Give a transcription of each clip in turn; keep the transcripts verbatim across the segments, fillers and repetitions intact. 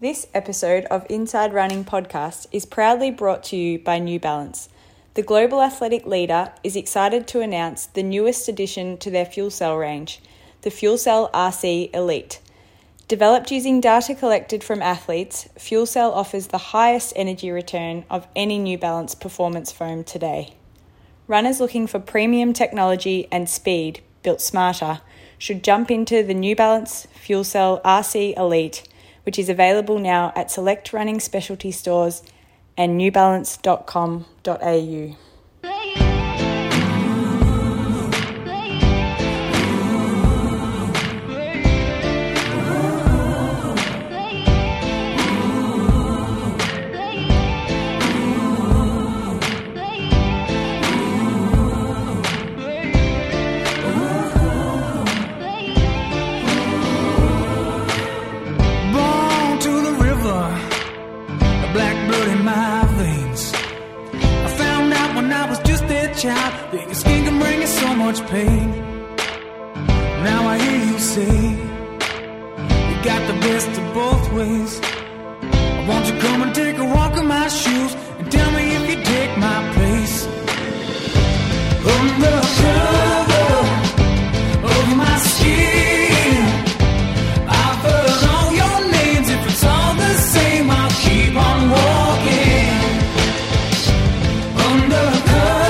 This episode of Inside Running Podcast is proudly brought to you by New Balance. The global athletic leader is excited to announce the newest addition to their fuel cell range, the Fuel Cell R C Elite. Developed using data collected from athletes, Fuel Cell offers the highest energy return of any New Balance performance foam today. Runners looking for premium technology and speed built smarter should jump into the New Balance Fuel Cell R C Elite, which is available now at select running specialty stores and new balance dot com dot a u. Child, that your skin can bring you so much pain. Now I hear you say you got the best of both ways. Won't you come and take a walk in my shoes and tell me if you take my place? Under cover of my skin, I've heard all your names. If it's all the same, I'll keep on walking. Under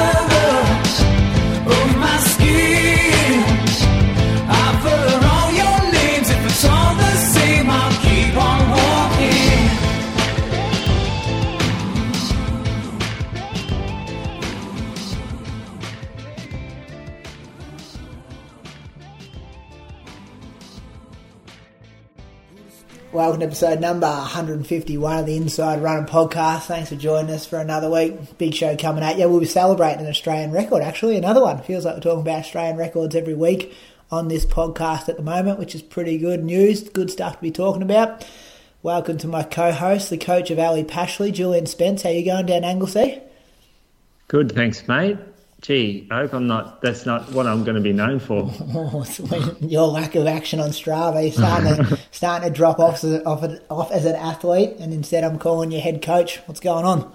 Welcome to episode number one hundred fifty-one of the Inside Running Podcast. Thanks for joining us for another week. Big show coming at you. We'll be celebrating an Australian record, actually. Another one. Feels like we're talking about Australian records every week on this podcast at the moment, which is pretty good news. Good stuff to be talking about. Welcome to my co-host, the coach of Ali Pashley, Julian Spence. How you going down Anglesey? Good, thanks, mate. Gee, I hope I'm not, that's not what I'm going to be known for. Oh, your lack of action on Strava. You're starting to, starting to drop off, as, off, off as an athlete, and instead I'm calling you head coach. What's going on?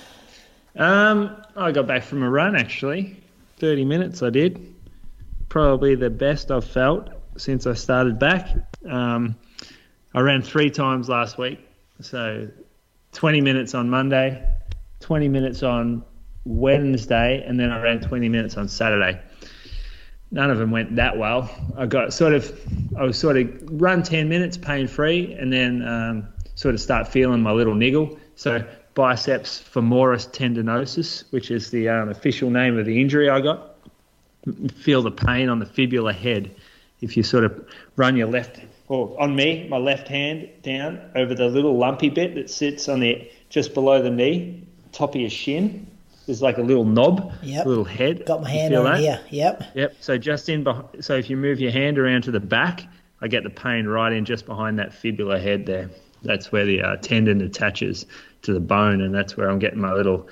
Um, I got back from a run, actually. thirty minutes I did. Probably the best I've felt since I started back. Um, I ran three times last week. So twenty minutes on Monday, twenty minutes on Wednesday, and then I ran twenty minutes on Saturday. None of them went that well. I got sort of, I was sort of run ten minutes pain free, and then um, sort of start feeling my little niggle. So biceps femoris tendinosis, which is the um, official name of the injury I got. Feel the pain on the fibula head if you sort of run your left, or on me, my left hand down over the little lumpy bit that sits on the just below the knee, top of your shin. There's like a little knob, yep. a little head. Got my hand on that? here, yep. Yep, so just in, beh- so if you move your hand around to the back, I get the pain right in just behind that fibula head there. That's where the uh, tendon attaches to the bone, and that's where I'm getting my little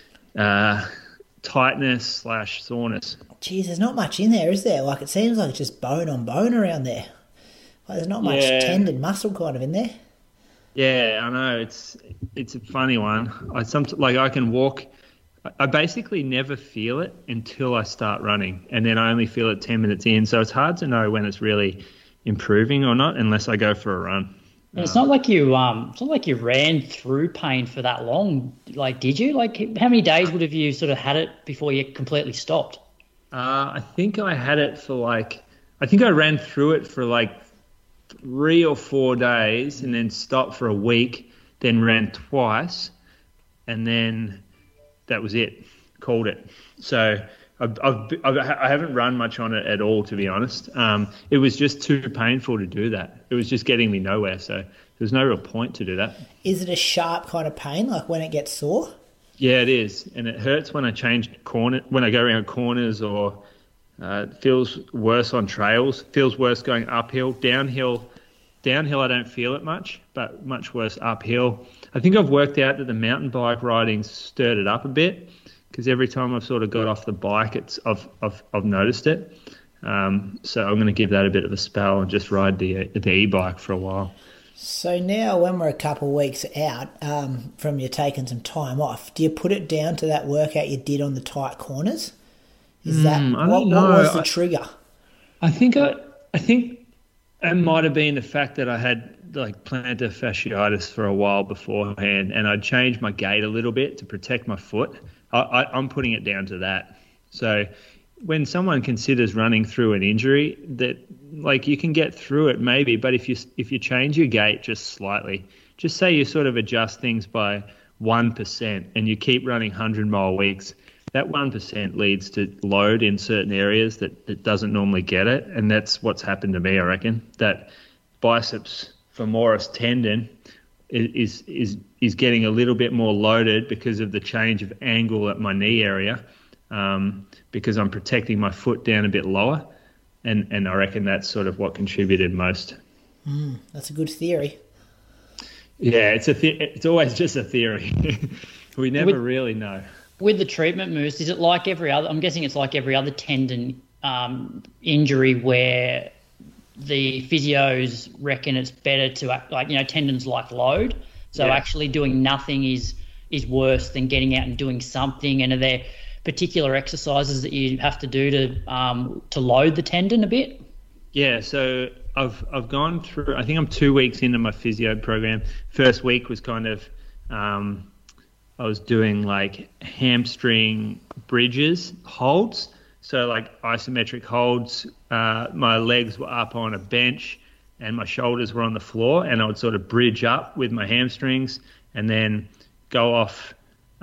uh, tightness slash soreness. Geez, there's not much in there, is there? Like, it seems like it's just bone on bone around there. Like, there's not much yeah. tendon muscle kind of in there. Yeah, I know. It's it's a funny one. I some like I can walk. I basically never feel it until I start running, and then I only feel it ten minutes in. So it's hard to know when it's really improving or not unless I go for a run. And it's not like you um, it's not like you ran through pain for that long. Like, did you? Like, how many days would have you sort of had it before you completely stopped? Uh, I think I had it for like, I think I ran through it for like three or four days, and then stopped for a week, then ran twice, and then that was it, called it. So I've, I've, I've, I haven't run much on it at all, to be honest. Um, it was just too painful to do that. It was just getting me nowhere, so there's no real point to do that. Is it a sharp kind of pain, like when it gets sore? Yeah, it is, and it hurts when I change corner, when I go around corners, or uh, it feels worse on trails. It feels worse going uphill, downhill. Downhill, I don't feel it much, but much worse uphill. I think I've worked out that the mountain bike riding stirred it up a bit, because every time I've sort of got off the bike, it's I've I've, I've noticed it. Um, so I'm going to give that a bit of a spell and just ride the the e-bike for a while. So now when we're a couple of weeks out um, from you taking some time off, do you put it down to that workout you did on the tight corners? Is that Mm, I what, don't what know. was the I- trigger? I think I, I think it might have been the fact that I had like plantar fasciitis for a while beforehand, and I'd changed my gait a little bit to protect my foot. I, I, I'm putting it down to that. So when someone considers running through an injury, that like you can get through it maybe, but if you if you change your gait just slightly, just say you sort of adjust things by one percent, and you keep running hundred mile weeks. That one percent leads to load in certain areas that, that doesn't normally get it. And that's what's happened to me, I reckon. That biceps femoris tendon is, is, is getting a little bit more loaded because of the change of angle at my knee area, um, because I'm protecting my foot down a bit lower. And, and I reckon that's sort of what contributed most. Mm, that's a good theory. Yeah, it's a th- it's always just a theory. We never With- really know. With the treatment, Moose, is it like every other? I'm guessing it's like every other tendon um, injury where the physios reckon it's better to act like, you know, tendons like load. So Yeah. actually doing nothing is is worse than getting out and doing something. And are there particular exercises that you have to do to um, to load the tendon a bit? Yeah, so I've I've gone through. I think I'm two weeks into my physio program. First week was kind of. Um, I was doing like hamstring bridges holds. So like isometric holds, uh, my legs were up on a bench and my shoulders were on the floor, and I would sort of bridge up with my hamstrings and then go off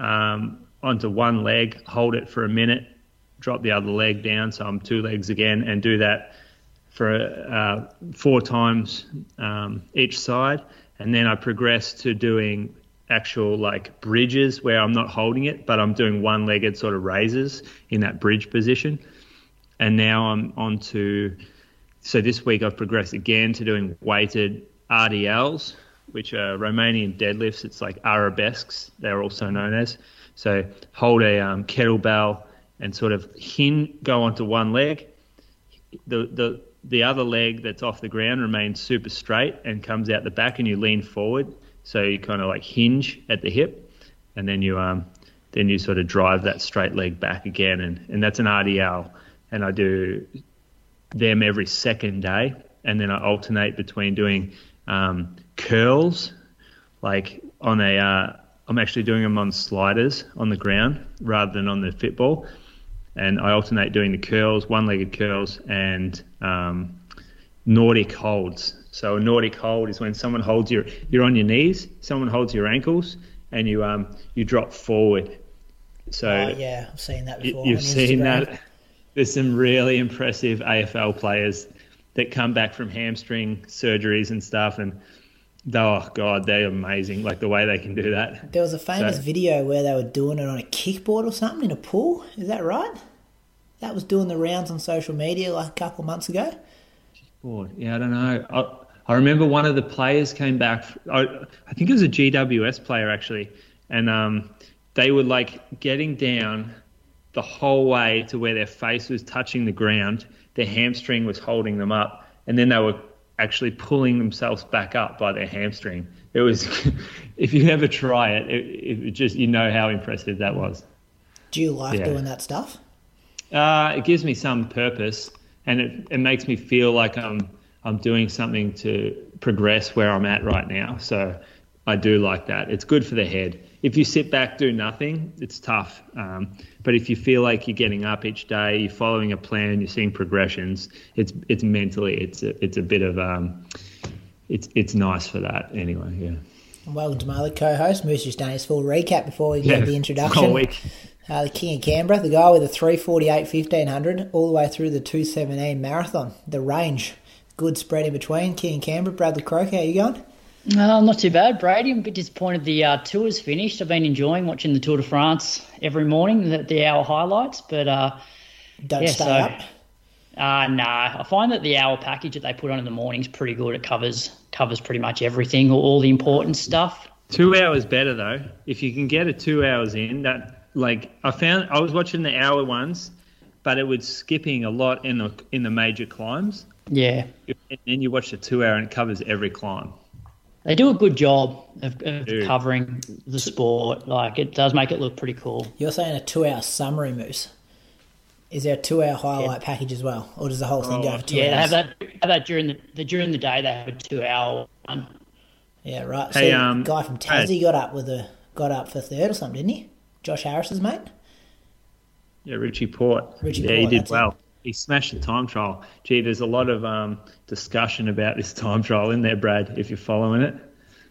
um, onto one leg, hold it for a minute, drop the other leg down. So I'm two legs again, and do that for uh, four times um, each side. And then I progress to doing actual like bridges where I'm not holding it, but I'm doing one-legged sort of raises in that bridge position. And now I'm on to, so this week I've progressed again to doing weighted R D Ls, which are Romanian deadlifts. It's like arabesques, they're also known as. So hold a um, kettlebell and sort of hin go onto one leg. The, the, the other leg that's off the ground remains super straight and comes out the back, and you lean forward. So you kind of like hinge at the hip, and then you um then you sort of drive that straight leg back again, and, and that's an R D L. And I do them every second day, and then I alternate between doing um, curls, like on a uh, I'm actually doing them on sliders on the ground rather than on the fitball, and I alternate doing the curls, one-legged curls, and um, Nordic holds. So a Nordic hold is when someone holds your, you're on your knees, someone holds your ankles, and you um you drop forward. So Oh, yeah, I've seen that you, before. you've on seen Instagram. that. There's some really impressive A F L players that come back from hamstring surgeries and stuff, and oh god, they're amazing. Like the way they can do that. There was a famous So- video where they were doing it on a kickboard or something in a pool. Is that right? That was doing the rounds on social media like a couple of months ago. Board. Yeah, I don't know. I, I remember one of the players came back. I, I think it was a G W S player actually, and um, they were like getting down the whole way to where their face was touching the ground. Their hamstring was holding them up, and then they were actually pulling themselves back up by their hamstring. It was, if you ever try it, it, it just you know how impressive that was. Do you like Yeah. doing that stuff? Uh, it gives me some purpose, and it, it makes me feel like I'm I'm doing something to progress where I'm at right now. So I do like that. It's good for the head. If you sit back, do nothing, it's tough. Um, but if you feel like you're getting up each day, you're following a plan, you're seeing progressions, it's it's mentally, it's a, it's a bit of, um, it's it's nice for that anyway, yeah. And welcome to my other co-host. Moose just done his full recap before we Yeah, get the whole introduction. week. Uh, the King of Canberra, the guy with the three forty-eight fifteen hundred all the way through the two seventeen marathon. The range, good spread in between. King of Canberra, Bradley Croker, how you going? Uh, not too bad, Brady. I'm a bit disappointed the uh, tour's finished. I've been enjoying watching the Tour de France every morning, the, the hour highlights, but uh, Don't yeah, stay so, up. Uh, nah, I find that the hour package that they put on in the morning is pretty good. It covers covers pretty much everything, all, all the important stuff. Two hours better though. If you can get it two hours in, that like I found I was watching the hour ones, but it was skipping a lot in the in the major climbs. Yeah. And then you watch the two hour and it covers every climb. They do a good job of, of Dude. covering the sport. Like, it does make it look pretty cool. You're saying a two-hour summary, Moose. Is there a two-hour highlight yeah. package as well, or does the whole thing oh, go for two yeah, hours? Yeah, they have that, have that during the, the during the day. They have a two-hour one. Yeah, right. Hey, so um, the guy from Tassie got up with a got up for third or something, didn't he? Josh Harris's mate. Yeah, Richie Port. Richie yeah, Port, he did that's well. it. He smashed the time trial. Gee, there's a lot of um, discussion about this time trial in there, Brad, if you're following it.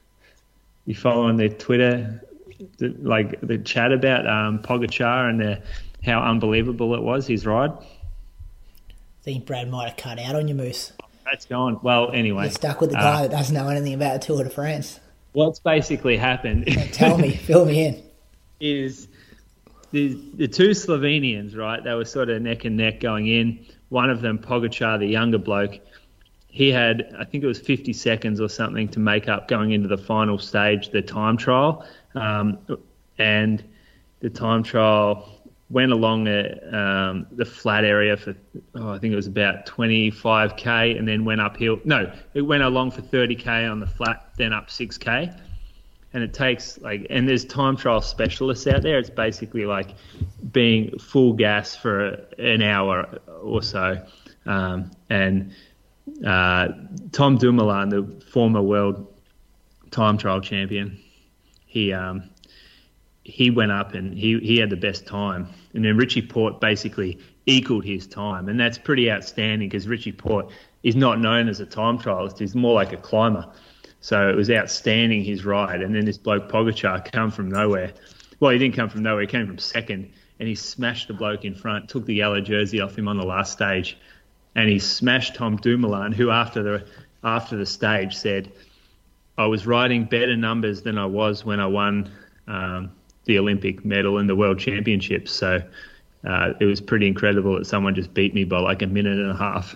You following their Twitter, the, like the chat about um, Pogacar and the, how unbelievable it was, his ride? I think Brad might have cut out on you, Moose. That's gone. Well, anyway. You're stuck with the guy uh, that doesn't know anything about the Tour de France. What's basically happened... Tell me, fill me in. Is... The, the two Slovenians, right, they were sort of neck and neck going in. One of them, Pogacar, the younger bloke, he had, I think it was fifty seconds or something to make up going into the final stage, the time trial. Um, and the time trial went along a, um, the flat area for, oh, I think it was about twenty-five K and then went uphill. No, it went along for thirty K on the flat, then up six K. And it takes like, and there's time trial specialists out there. It's basically like being full gas for an hour or so. Um, and uh, Tom Dumoulin, the former world time trial champion, he um, he went up and he, he had the best time. And then Richie Port basically equaled his time. And that's pretty outstanding because Richie Port is not known as a time trialist. He's more like a climber. So it was outstanding, his ride. And then this bloke Pogacar come from nowhere. Well, he didn't come from nowhere. He came from second. And he smashed the bloke in front, took the yellow jersey off him on the last stage. And he smashed Tom Dumoulin, who after the after the stage said, I was riding better numbers than I was when I won um, the Olympic medal and the World Championships. So uh, it was pretty incredible that someone just beat me by like a minute and a half.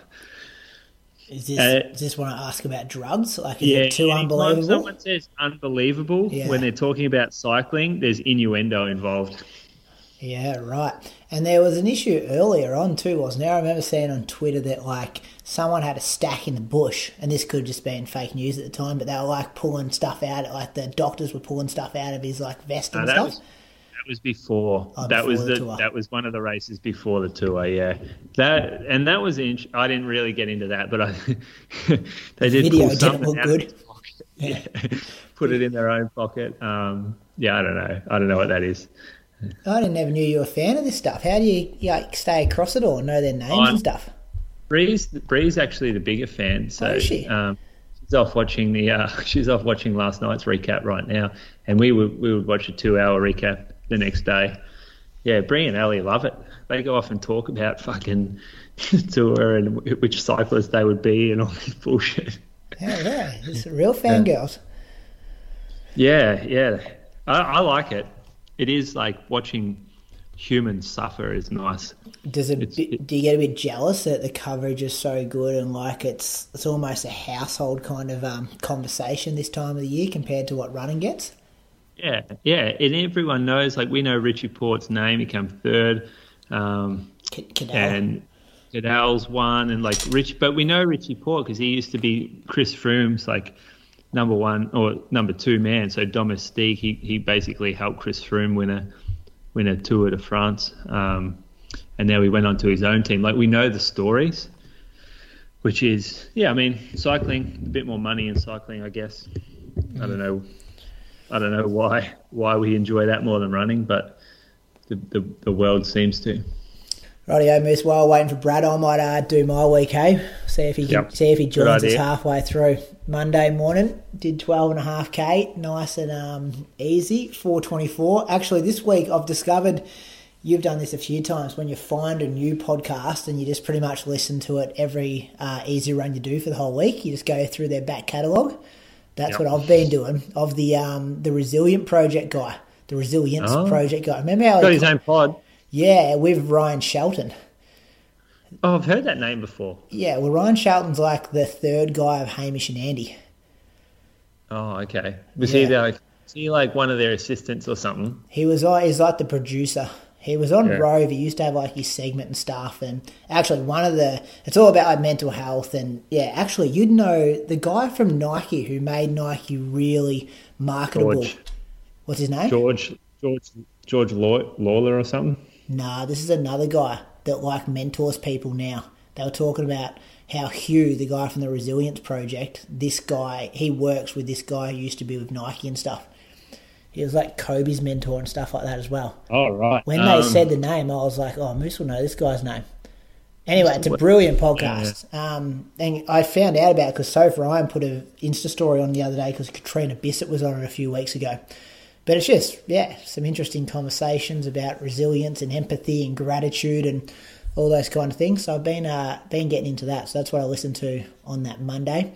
Is this, uh, does this want to ask about drugs? Like, is yeah, it too unbelievable? Someone says unbelievable yeah. when they're talking about cycling, there's innuendo involved. Yeah, right. And there was an issue earlier on too, wasn't there? I remember seeing on Twitter that like someone had a stack in the bush, and this could have just been fake news at the time, but they were like pulling stuff out, like the doctors were pulling stuff out of his like vest and no, that stuff. Was, that was before. Oh, that before was the the, tour. that was one of the races before the tour. Yeah, that and that was. In, I didn't really get into that, but I they did video pull didn't something look out good. of his pocket. Yeah, put it in their own pocket. Um, yeah, I don't know. I don't know what that is. I didn't ever knew you were a fan of this stuff. How do you, you like, stay across it all and know their names I'm, and stuff? Bree's Bree's actually the bigger fan. So oh, is she? Um, she's off watching the uh, she's off watching last night's recap right now, and we would we would watch a two hour recap the next day. Yeah, Bree and Ali love it. They go off and talk about fucking tour and which cyclist they would be and all this bullshit. Yeah, yeah, it's real fangirls. Yeah, yeah, I, I like it. It is like watching humans suffer is nice. Does it? It's, It, do you get a bit jealous that the coverage is so good and like it's it's almost a household kind of um, conversation this time of the year compared to what running gets? Yeah, yeah, and everyone knows. Like we know Richie Port's name; he came third, um, C- Cadell. and Cadell's one, and like Rich. But we know Richie Port because he used to be Chris Froome's like number one or number two man. So Domestique, he he basically helped Chris Froome win a win a Tour de France, um, and now he went on to his own team. Like we know the stories, which is yeah. I mean, cycling a bit more money in cycling, I guess. Mm. I don't know. I don't know why why we enjoy that more than running, but the the, the world seems to. Rightio, Moose. While waiting for Brad, I might uh, do my week, hey? See if he can, Yep. see if he Good joins us idea. halfway through. Monday morning, did twelve and a half K, nice and um, easy, four twenty-four. Actually, this week I've discovered, you've done this a few times, when you find a new podcast and you just pretty much listen to it every uh, easy run you do for the whole week. You just go through their back catalogue. That's Yep. what I've been doing, of the um, the Resilient Project guy, the Resilience Oh. Project guy. Remember how Got he his own pod. Yeah, with Ryan Shelton. Oh, I've heard that name before. Yeah, well, Ryan Shelton's like the third guy of Hamish and Andy. Oh, okay. Was Yeah. he like? Was he like one of their assistants or something? He was like, he's like the producer. He was on Yeah. Rove. He used to have like his segment and stuff. And actually, one of the it's all about like mental health. And yeah, actually, you'd know the guy from Nike who made Nike really marketable. George. What's his name? George George George Law- Lawler or something. Nah, this is another guy that like mentors people now. They were talking about how Hugh, the guy from the Resilience Project, this guy, he works with this guy who used to be with Nike and stuff. He was like Kobe's mentor and stuff like that as well. Oh, right. When Um, they said the name, I was like, oh, Moose will know this guy's name. Anyway, it's a brilliant podcast. Um, and I found out about it because Soph Ryan put an Insta story on the other day because Katrina Bissett was on it a few weeks ago. But it's just, yeah, some interesting conversations about resilience and empathy and gratitude and all those kind of things. So I've been uh, been getting into that. So that's what I listened to on that Monday.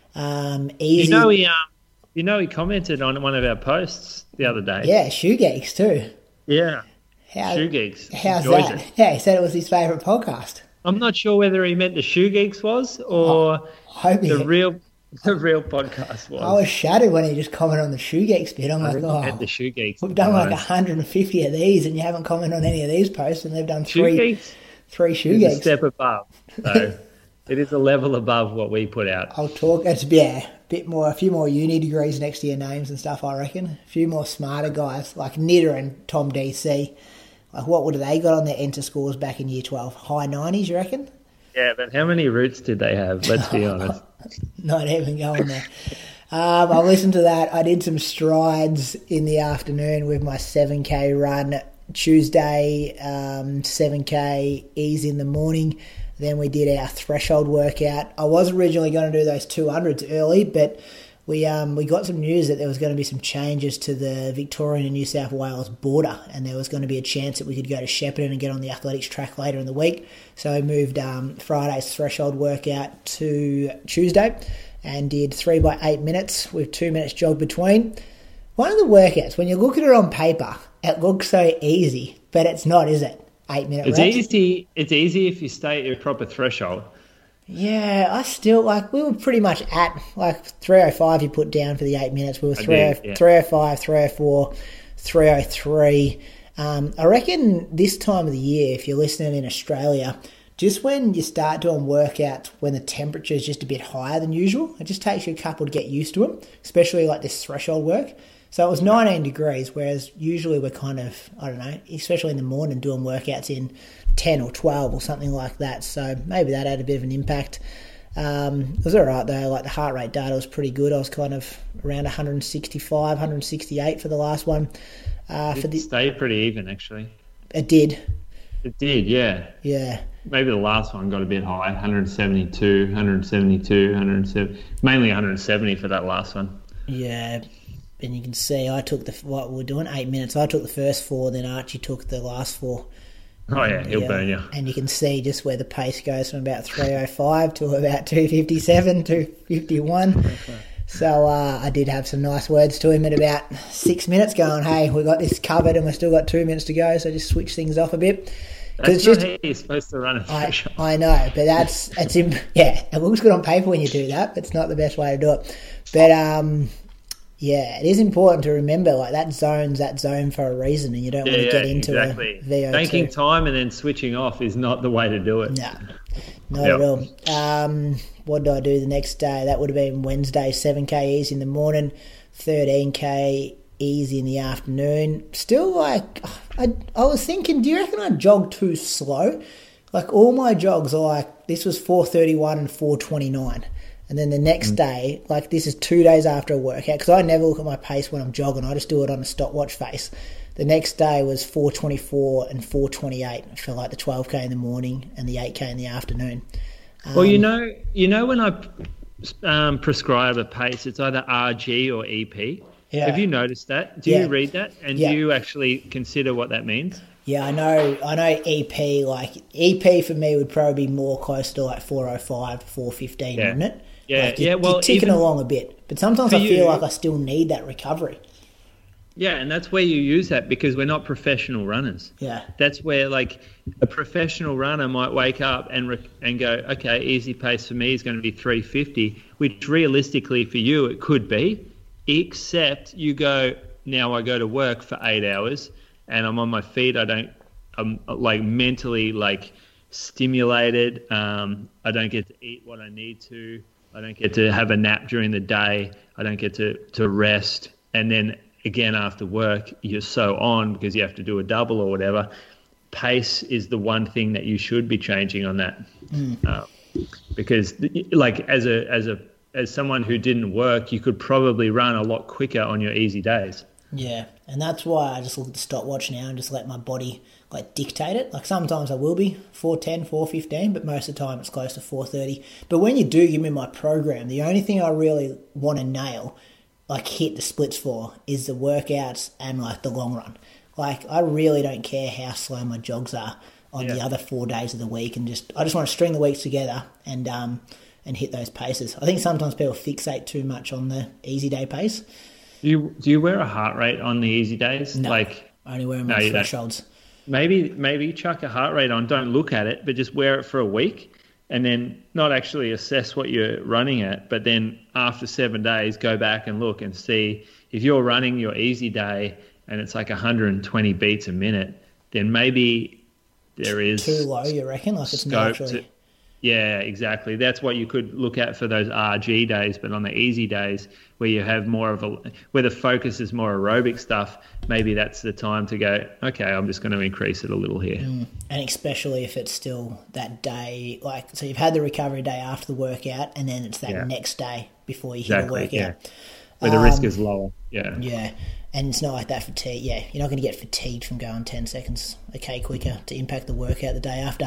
Um, easy. You know he, um, you know he commented on one of our posts the other day. Yeah, Shoe Geeks too. Yeah. How, Shoe Geeks. How's Enjoys that? it. Yeah, he said it was his favourite podcast. I'm not sure whether he meant the Shoe Geeks was or Hope he- the real the real podcast was. I was shattered when he just commented on the Shoe Geeks bit. I'm I like, really oh, meant the Shoe Geeks. we've done like Nice. one hundred fifty of these and you haven't commented on any of these posts, and they've done Shoe three, Geeks three Shoe is a Geeks. step above. So it is a level above what we put out. I'll talk. It's yeah, a bit more, a few more uni degrees next to your names and stuff. I reckon a few more smarter guys like Nitter and Tom D C. Like what would have they got on their enter scores back in year twelve? High nineties, you reckon? Yeah, but how many roots did they have? Let's be honest. Not even going there. Um, I listened to that. I did some strides in the afternoon with my seven K run. Tuesday, um, seven K ease in the morning. Then we did our threshold workout. I was originally going to do those two hundreds early, but we um, we got some news that there was going to be some changes to the Victorian and New South Wales border, and there was going to be a chance that we could go to Shepparton and get on the athletics track later in the week. So we moved um, Friday's threshold workout to Tuesday and did three by eight minutes with two minutes jog between. One of the workouts, when you look at it on paper, it looks so easy, but it's not, is it? Eight minute It's reps. easy. It's easy if you stay at your proper threshold. Yeah, I still, like, we were pretty much at, like, three oh five you put down for the eight minutes. We were I three oh, did, yeah. three oh five, three oh four, three oh three. Um, I reckon this time of the year, if you're listening in Australia, just when you start doing workouts when the temperature is just a bit higher than usual, it just takes you a couple to get used to them, especially like this threshold work. So it was nineteen degrees, whereas usually we're kind of, I don't know, especially in the morning doing workouts in ten or twelve or something like that. So maybe that had a bit of an impact. Um, it was all right though. Like the heart rate data was pretty good. I was kind of around one sixty-five, one sixty-eight for the last one. Uh, for It the, stayed pretty even, actually. it did, It did, yeah. yeah. Maybe the last one got a bit high, one seventy-two, one seventy-two, one seventy, mainly one seventy for that last one. Yeah, and you can see I took the what we're doing eight minutes. I took the first four, then Archie took the last four. Oh, yeah, he'll burn you. And you can see just where the pace goes from about three oh five to about two fifty-seven, two fifty-one. So uh, I did have some nice words to him at about six minutes, going, "Hey, we got this covered, and we've still got two minutes to go, so just switch things off a bit." That's it's not just how you're supposed to run a I, threshold. I know, but that's it's imp- yeah, it looks good on paper when you do that, but it's not the best way to do it. But um, yeah, it is important to remember like that zone's that zone for a reason, and you don't Yeah, want to yeah, get into exactly. a V O two. Taking time and then switching off is not the way to do it. No, not Yep. at all. Um, what did I do the next day? That would have been Wednesday, seven K easy in the morning, thirteen K easy in the afternoon. Still, like, I, I was thinking, do you reckon I jogged too slow? Like, all my jogs are like, this was four thirty-one and four twenty-nine. And then the next Mm. day, like, this is two days after a workout, because I never look at my pace when I'm jogging. I just do it on a stopwatch face. The next day was four twenty-four and four twenty-eight for like the twelve K in the morning and the eight K in the afternoon. Um, Well, you know, you know when I um, prescribe a pace, it's either R G or E P. Yeah. Have you noticed that? Do Yeah. you read that? And Yeah. do you actually consider what that means? Yeah, I know. I know E P. Like E P for me would probably be more close to like four oh five, four fifteen, Yeah. wouldn't it? Yeah, like you're, yeah, well, you're ticking even along a bit, but sometimes for I feel you- like I still need that recovery. Yeah, and that's where you use that because we're not professional runners. Yeah, That's where, like, a professional runner might wake up and re- and go, okay, easy pace for me is going to be three fifty, which realistically for you it could be, except you go, now I go to work for eight hours and I'm on my feet. I don't I'm like mentally like stimulated. Um, I don't get to eat what I need to. I don't get to have a nap during the day. I don't get to, to rest. And then again, after work, you're so on because you have to do a double or whatever. Pace is the one thing that you should be changing on that. Mm. Uh, because like as a, as a, as someone who didn't work, you could probably run a lot quicker on your easy days. Yeah. And that's why I just look at the stopwatch now and just let my body like dictate it. Like sometimes I will be four ten, four fifteen, but most of the time it's close to four thirty. But when you do give me my program, the only thing I really want to nail, like hit the splits for, is the workouts and like the long run. Like I really don't care how slow my jogs are on yeah. the other four days of the week, and just I just want to string the weeks together and um and hit those paces. I think sometimes people fixate too much on the easy day pace. Do you do you wear a heart rate on the easy days? No, like I only wear them no, on thresholds. Maybe maybe chuck a heart rate on. Don't look at it, but just wear it for a week, and then not actually assess what you're running at. But then after seven days, go back and look and see if you're running your easy day and it's like one hundred twenty beats a minute. Then maybe there is too low. You reckon? Like it's not actually. To, yeah, exactly. That's what you could look at for those R G days. But on the easy days, where you have more of a, where the focus is more aerobic stuff, maybe that's the time to go, okay, I'm just going to increase it a little here. Mm. And especially if it's still that day, like, so you've had the recovery day after the workout, and then it's that yeah. next day before you exactly, hit a workout. Yeah. Where the um, risk is lower. Yeah. Yeah. And it's not like that fatigue. Yeah, you're not going to get fatigued from going ten seconds a K quicker to impact the workout the day after.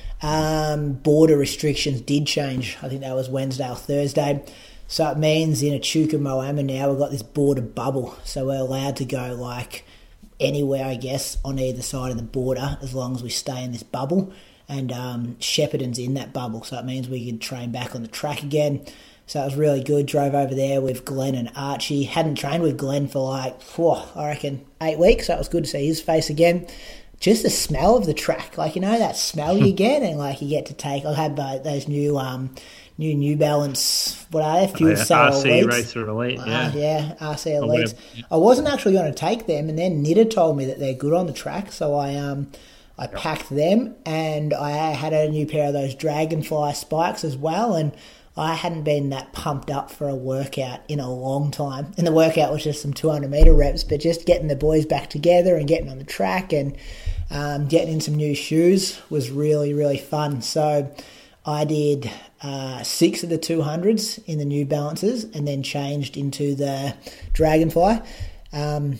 Um, border restrictions did change. I think that was Wednesday or Thursday. So it means in Echuca Moama now we've got this border bubble. So we're allowed to go like anywhere, I guess, on either side of the border as long as we stay in this bubble. And um, Shepparton's in that bubble. So it means we can train back on the track again. So it was really good. Drove over there with Glenn and Archie. Hadn't trained with Glenn for like, whew, I reckon, eight weeks. So it was good to see his face again. Just the smell of the track, like, you know, that smell you get, and like you get to take. I had uh, those new, um, new New Balance, what are they? Fuel oh, yeah. Cell R C Elites. Racer Elite, yeah, uh, yeah, R C Elites. I wasn't actually going to take them, and then Nitta told me that they're good on the track, so I um, I yep. packed them, and I had a new pair of those Dragonfly spikes as well, and I hadn't been that pumped up for a workout in a long time. And the workout was just some two hundred metre reps, but just getting the boys back together and getting on the track and um, getting in some new shoes was really, really fun. So I did uh, six of the two hundreds in the New Balances and then changed into the Dragonfly. Um,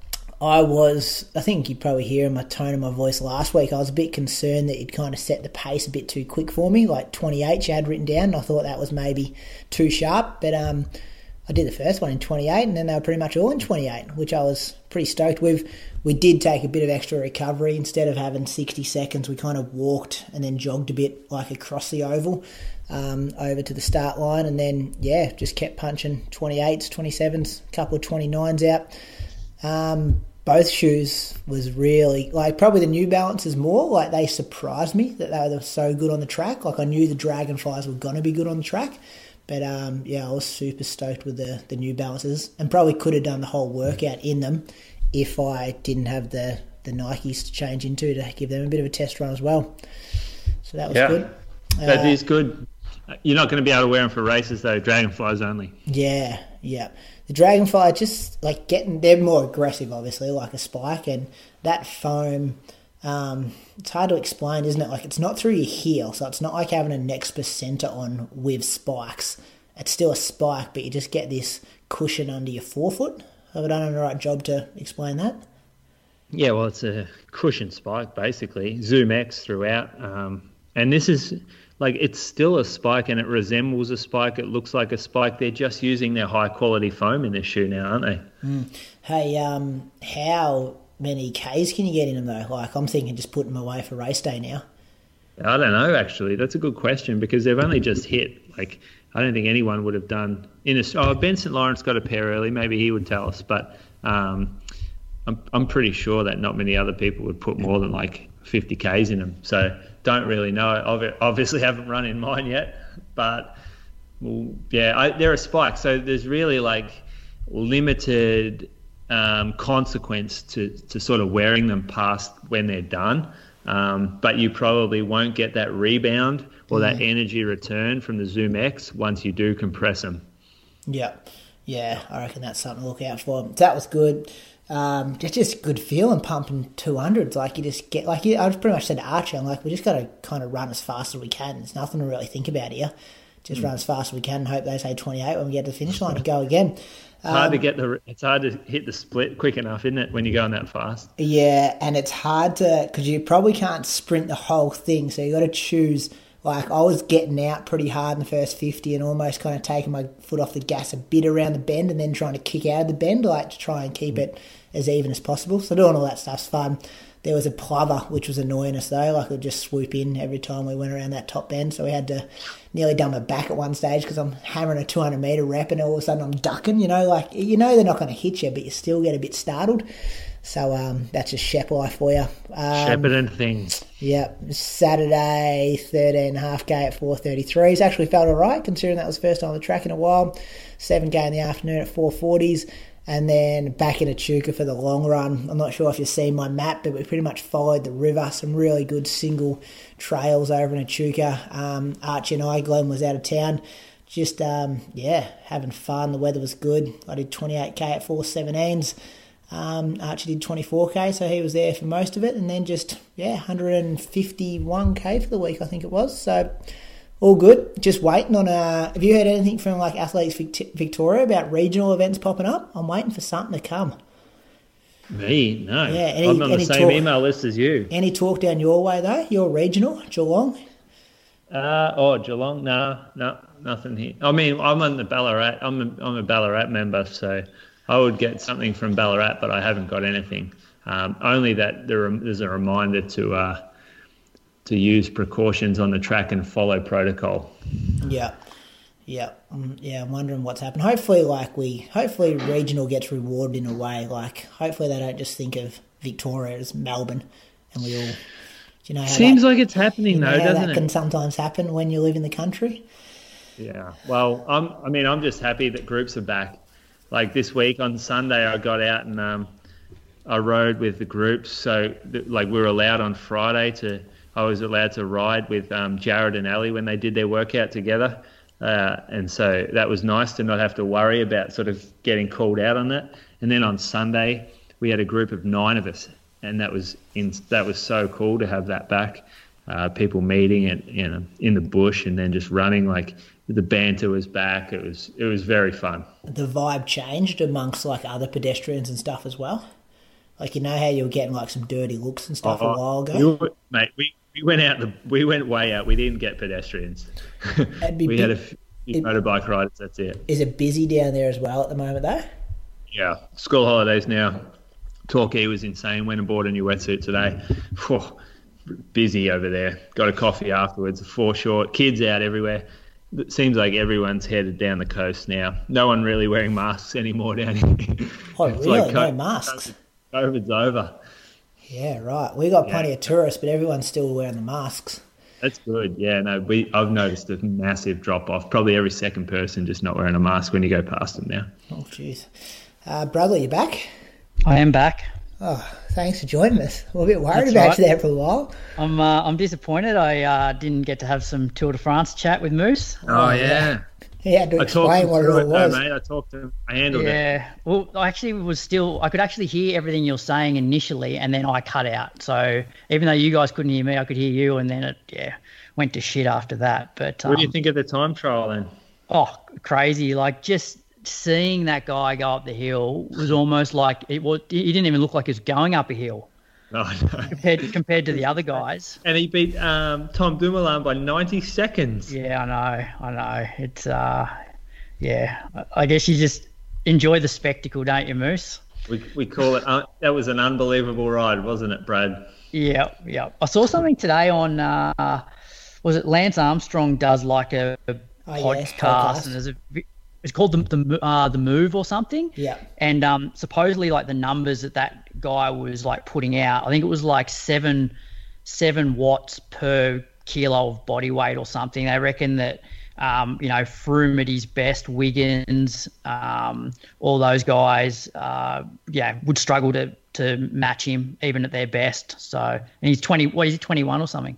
I was, I think you probably hear in my tone of my voice last week, I was a bit concerned that you'd kind of set the pace a bit too quick for me, like twenty-eight you had written down, and I thought that was maybe too sharp, but um, I did the first one in twenty-eight, and then they were pretty much all in twenty-eight, which I was pretty stoked with. We did take a bit of extra recovery. Instead of having sixty seconds, we kind of walked and then jogged a bit like across the oval um, over to the start line, and then, yeah, just kept punching twenty-eights, twenty-sevens, a couple of twenty-nines out. Um, both shoes was really, like, probably the New Balances more, like, they surprised me that they were so good on the track. Like, I knew the Dragonflies were going to be good on the track, but, um, yeah, I was super stoked with the, the New Balances, and probably could have done the whole workout in them if I didn't have the, the Nikes to change into to give them a bit of a test run as well. So that was yeah, good. That uh, is good. You're not going to be able to wear them for races, though. Dragonflies only. Yeah, yeah. The Dragonfly just like getting, they're more aggressive, obviously, like a spike, and that foam, um, it's hard to explain, isn't it? Like, it's not through your heel, so it's not like having a Nexpa Center on with spikes. It's still a spike, but you just get this cushion under your forefoot. Have I done the right job to explain that? Yeah, well, it's a cushion spike, basically. Zoom X throughout. Um, and this is... Like, it's still a spike and it resembles a spike. It looks like a spike. They're just using their high-quality foam in this shoe now, aren't they? Mm. Hey, um, how many Ks can you get in them, though? Like, I'm thinking just putting them away for race day now. I don't know, actually. That's a good question because they've only just hit. Like, I don't think anyone would have done... in a, Oh, Ben Saint Laurent got a pair early. Maybe he would tell us. But um, I'm, I'm pretty sure that not many other people would put more than, like, fifty Ks in them. So... Don't really know. I obviously haven't run in mine yet, but well, yeah, I, they're a spike. So there's really like limited um, consequence to, to sort of wearing them past when they're done. Um, but you probably won't get that rebound or that Mm. energy return from the Zoom X once you do compress them. Yeah, yeah, I reckon that's something to look out for. That was good. Um, just just good feeling pumping two hundreds. Like you just get like you, I pretty much said to Archie, I'm like, we just got to kind of run as fast as we can. There's nothing to really think about here. Just mm. run as fast as we can and hope they say twenty-eight when we get to the finish line and go again. It's hard Um, to get the. It's hard to hit the split quick enough, isn't it, when you're going that fast? Yeah, and it's hard to because you probably can't sprint the whole thing. So you got to choose. Like I was getting out pretty hard in the first fifty and almost kind of taking my foot off the gas a bit around the bend and then trying to kick out of the bend, like to try and keep it as even as possible. So doing all that stuff's fun. There was a plover, which was annoying us though. Like it would just swoop in every time we went around that top bend. So we had to nearly dump it back at one stage because I'm hammering a two hundred metre rep and all of a sudden I'm ducking, you know, like, you know they're not going to hit you, but you still get a bit startled. So um, that's just Shep life for you. Um, Shepherd and things. Yeah, Saturday, thirteen and a half K at four thirty-threes. Actually felt all right, considering that was the first time on the track in a while. seven K in the afternoon at four forties. And then back in Echuca for the long run. I'm not sure if you've seen my map, but we pretty much followed the river. Some really good single trails over in Echuca. Um, Archie and I, Glenn was out of town. Just, um, yeah, having fun. The weather was good. I did twenty-eight K at four seventeens. Um, Archie did twenty-four K, so he was there for most of it. And then just, yeah, one hundred fifty-one K for the week, I think it was. So all good. Just waiting on a... Have you heard anything from like Athletics Vict- Victoria about regional events popping up? I'm waiting for something to come. Me? No. Yeah, any- I'm on the any same talk- email list as you. Any talk down your way, though? Your regional, Geelong? Uh, oh, Geelong? No, no, nothing here. I mean, I'm on the Ballarat. I'm a, I'm a Ballarat member, so I would get something from Ballarat, but I haven't got anything. Um, only that there, there's a reminder to uh, to use precautions on the track and follow protocol. Yeah. Yeah, um, yeah. I'm wondering what's happened. Hopefully, like we, hopefully, regional gets rewarded in a way. Like, hopefully, they don't just think of Victoria as Melbourne, and we all, do you know, how Seems that, like it's happening you know though, how doesn't that it? can sometimes happen when you live in the country. Yeah. Well, I'm. I mean, I'm just happy that groups are back. Like this week on Sunday, I got out and um, I rode with the groups. So, th- like, we were allowed on Friday to. I was allowed to ride with um, Jared and Ali when they did their workout together. Uh, and so that was nice to not have to worry about sort of getting called out on that. And then on Sunday, we had a group of nine of us, and that was in, that was so cool to have that back. Uh, people meeting at, you know, in the bush and then just running. Like the banter was back. It was it was very fun. The vibe changed amongst like other pedestrians and stuff as well. Like, you know how you were getting like some dirty looks and stuff Oh, a while ago. you were- mate, we, we went out. The, we went way out. We didn't get pedestrians. It'd be we big- had a few it- motorbike riders. That's it. Is it busy down there as well at the moment though? Yeah, school holidays now. Torquay was insane. Went and bought a new wetsuit today. Whew, busy over there. Got a coffee afterwards. Foreshort. Kids out everywhere. It seems like everyone's headed down the coast now. No one really wearing masks anymore down here. Oh, It's really? like No COVID- masks? COVID's over. Yeah, right. We got plenty Yeah. of tourists, but everyone's still wearing the masks. That's good. Yeah, no, we I've noticed a massive drop off. Probably every second person just not wearing a mask when you go past them now. Oh, jeez. Uh, Bradley, you back? I am back. Oh, thanks for joining us. We're a bit worried That's about right. you there for a while. I'm uh, I'm disappointed. I uh, didn't get to have some Tour de France chat with Moose. Oh, yeah. He had to I talked explain him what it through all it though, was. mate. I talked to him. I handled it. Yeah. Well, I actually was still. I could actually hear everything you're saying initially, and then I cut out. So even though you guys couldn't hear me, I could hear you, and then it yeah went to shit after that. But um, What do you think of the time trial then? oh, crazy! Like just seeing that guy go up the hill was almost like it was. He didn't even look like he was going up a hill No, no. compared compared to the other guys. And he beat um, Tom Dumoulin by ninety seconds. Yeah, I know. I know. It's uh, yeah. I- I guess you just enjoy the spectacle, don't you, Moose? We we call it. Uh, that was an unbelievable ride, wasn't it, Brad? Yeah, yeah. I saw something today on. Uh, was it Lance Armstrong does like a, a Oh, yes, podcast, podcast. and there's a. It's called the the uh, the Move or something. Yeah. And um, supposedly like the numbers that that guy was like putting out, I think it was like seven seven watts per kilo of body weight or something. They reckon that Um, you know, Froome at his best, Wiggins, um, all those guys, uh, yeah, would struggle to to match him even at their best. So, and he's twenty. What is he? twenty-one or something?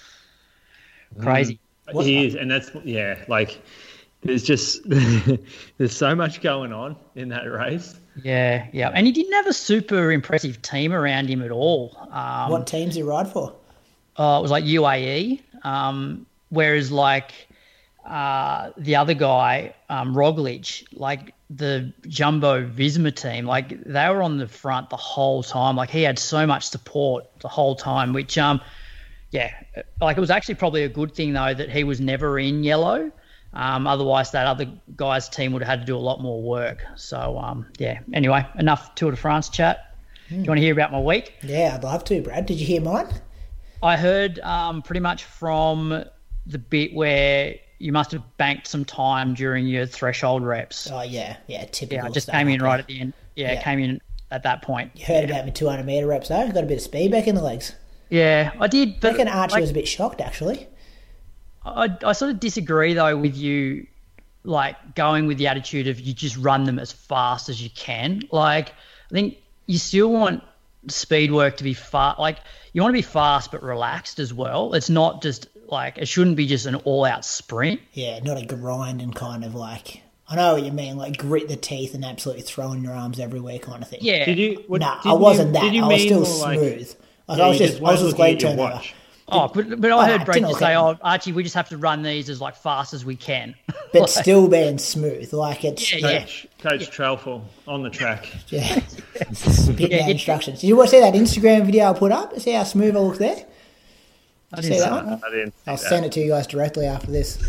Crazy. Mm, he is, and that's yeah. Like, there's just there's so much going on in that race. Yeah, yeah, and he didn't have a super impressive team around him at all. Um, What teams did he ride for? Uh, it was like U A E, um, whereas like uh, the other guy, um, Roglic, like the Jumbo Visma team, like they were on the front the whole time. Like he had so much support the whole time, which, um, yeah, like it was actually probably a good thing though that he was never in yellow. Um, otherwise, that other guy's team would have had to do a lot more work. So, um, yeah. Anyway, enough Tour de France chat. Hmm. Do you want to hear about my week? Yeah, I'd love to, Brad. Did you hear mine? I heard um, pretty much from the bit where you must have banked some time during your threshold reps. Oh, yeah. Yeah, typical. Yeah, I just stuff came in like right that. at the end. Yeah, Yeah. came in at that point. You heard yeah. about my two hundred metre reps, though? Got a bit of speed back in the legs. Yeah, I did. I But reckon Archie like, was a bit shocked, actually. I, I sort of disagree, though, with you, like, going with the attitude of you just run them as fast as you can. Like, I think you still want speed work to be fast. Like, you want to be fast but relaxed as well. It's not just, like, it shouldn't be just an all-out sprint. Yeah, not a grind and kind of like... I know what you mean, like grit the teeth and absolutely throwing your arms everywhere kind of thing. Yeah. Did you? What, Nah, did I wasn't you, that. Did you I was mean still more like- smooth. Like, Yeah, I was you just, I was weren't just looking leg at your turnover. watch. Oh, but, but I Oh, heard nah, Brad didn't just look say, at oh, Archie, we just have to run these as, like, fast as we can. But Like, still being smooth. Like, it's... Yeah, yeah. Coach, Coach Trelfall on the track. Yeah. Pit Yeah, man it- instructions. Did you want to see that Instagram video I put up? See how smooth I look there? I See didn't that say one? I didn't. I'll see that. send it to you guys directly after this.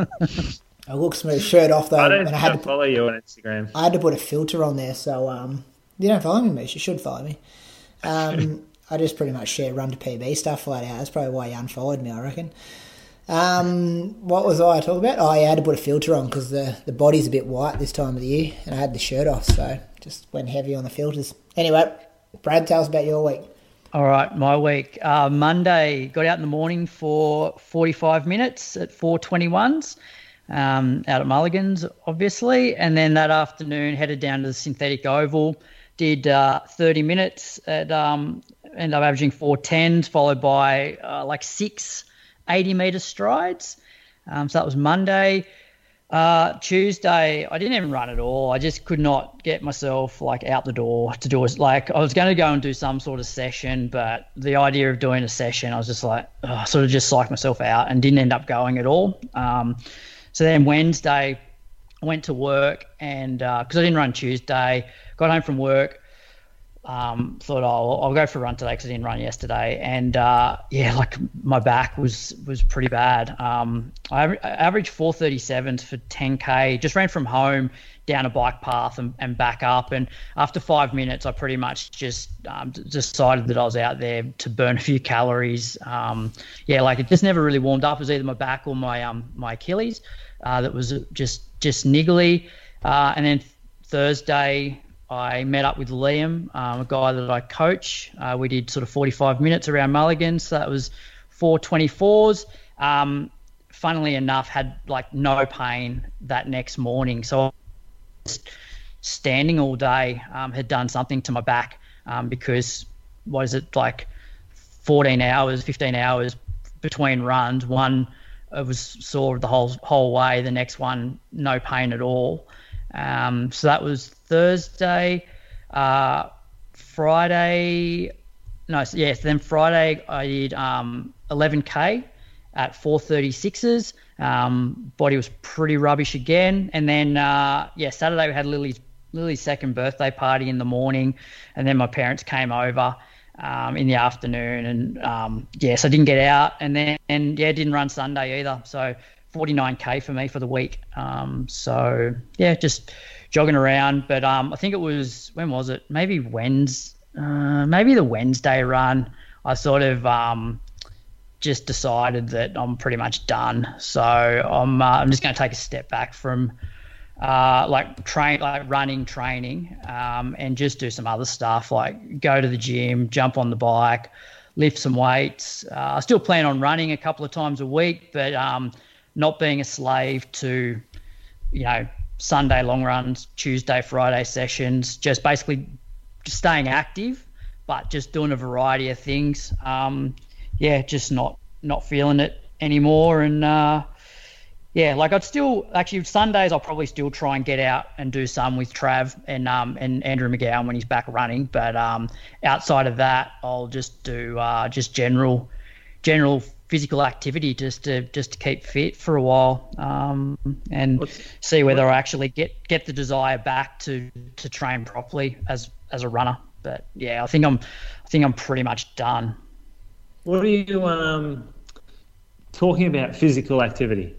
I look smooth, shirt off though, I don't and I think had I to put, follow you on Instagram. I had to put a filter on there. So um, you don't follow me, Mish. You should follow me. Um, I just pretty much share run to P B stuff flat out. That's probably why you unfollowed me, I reckon. Um, what was I talking about? Oh, yeah, I had to put a filter on because the, the body's a bit white this time of the year, and I had the shirt off, so just went heavy on the filters. Anyway, Brad, tell us about your week. All right, my week. Uh, Monday, got out in the morning for forty-five minutes at four twenty-ones um, out at Mulligan's, obviously. And then that afternoon, headed down to the synthetic oval, did uh, thirty minutes, at um, ended up averaging four tens, followed by uh, like six eighty-metre strides. Um, so that was Monday. Uh, Tuesday, I didn't even run at all. I just could not get myself like out the door to do it. Like I was going to go and do some sort of session, but the idea of doing a session, I was just like, ugh, sort of just psyched myself out and didn't end up going at all. Um, so then Wednesday, I went to work and because uh, I didn't run Tuesday, got home from work. Um, thought, oh, I'll, I'll go for a run today because I didn't run yesterday. And, uh, yeah, like my back was was pretty bad. Um, I, aver- I averaged four thirty-sevens for ten K, just ran from home down a bike path and, and back up. And after five minutes, I pretty much just um, d- decided that I was out there to burn a few calories. Um, yeah, like it just never really warmed up. It was either my back or my um my Achilles uh, that was just, just niggly. Uh, and then Thursday, I met up with Liam, um, a guy that I coach. Uh, we did sort of forty-five minutes around Mulligan, so that was four twenty-fours. Um, funnily enough, had like no pain that next morning. So I was standing all day, um, had done something to my back um, because, what is it, like fourteen hours, fifteen hours between runs. One, it was sore the whole whole way. The next one, no pain at all. Um, so that was Thursday. Uh, Friday, no, yes. Yeah, so then Friday I did um, eleven K at four thirty-sixes. Um, body was pretty rubbish again. And then, uh, yeah, Saturday we had Lily's Lily's second birthday party in the morning, and then my parents came over um, in the afternoon. And um, yes, I didn't get out, and then and yeah, didn't run Sunday either. So forty-nine K for me for the week. Um, so yeah, just jogging around. But um, I think it was, when was it? Maybe Wednesday, uh, maybe the Wednesday run. I sort of um, just decided that I'm pretty much done. So I'm uh, I'm just going to take a step back from uh, like train, like running, training, um, and just do some other stuff like go to the gym, jump on the bike, lift some weights. Uh, I still plan on running a couple of times a week, but um, not being a slave to, you know, Sunday long runs, Tuesday, Friday sessions, just basically just staying active, but just doing a variety of things. Um, yeah, just not not feeling it anymore. And, uh, yeah, like I'd still – actually Sundays I'll probably still try and get out and do some with Trav and um, and Andrew McGowan when he's back running. But um, outside of that, I'll just do uh, just general general physical activity just to just to keep fit for a while um, and What's, see whether what? I actually get, get the desire back to, to train properly as as a runner. But, yeah, I think I'm I think I'm pretty much done. What are you um, talking about physical activity?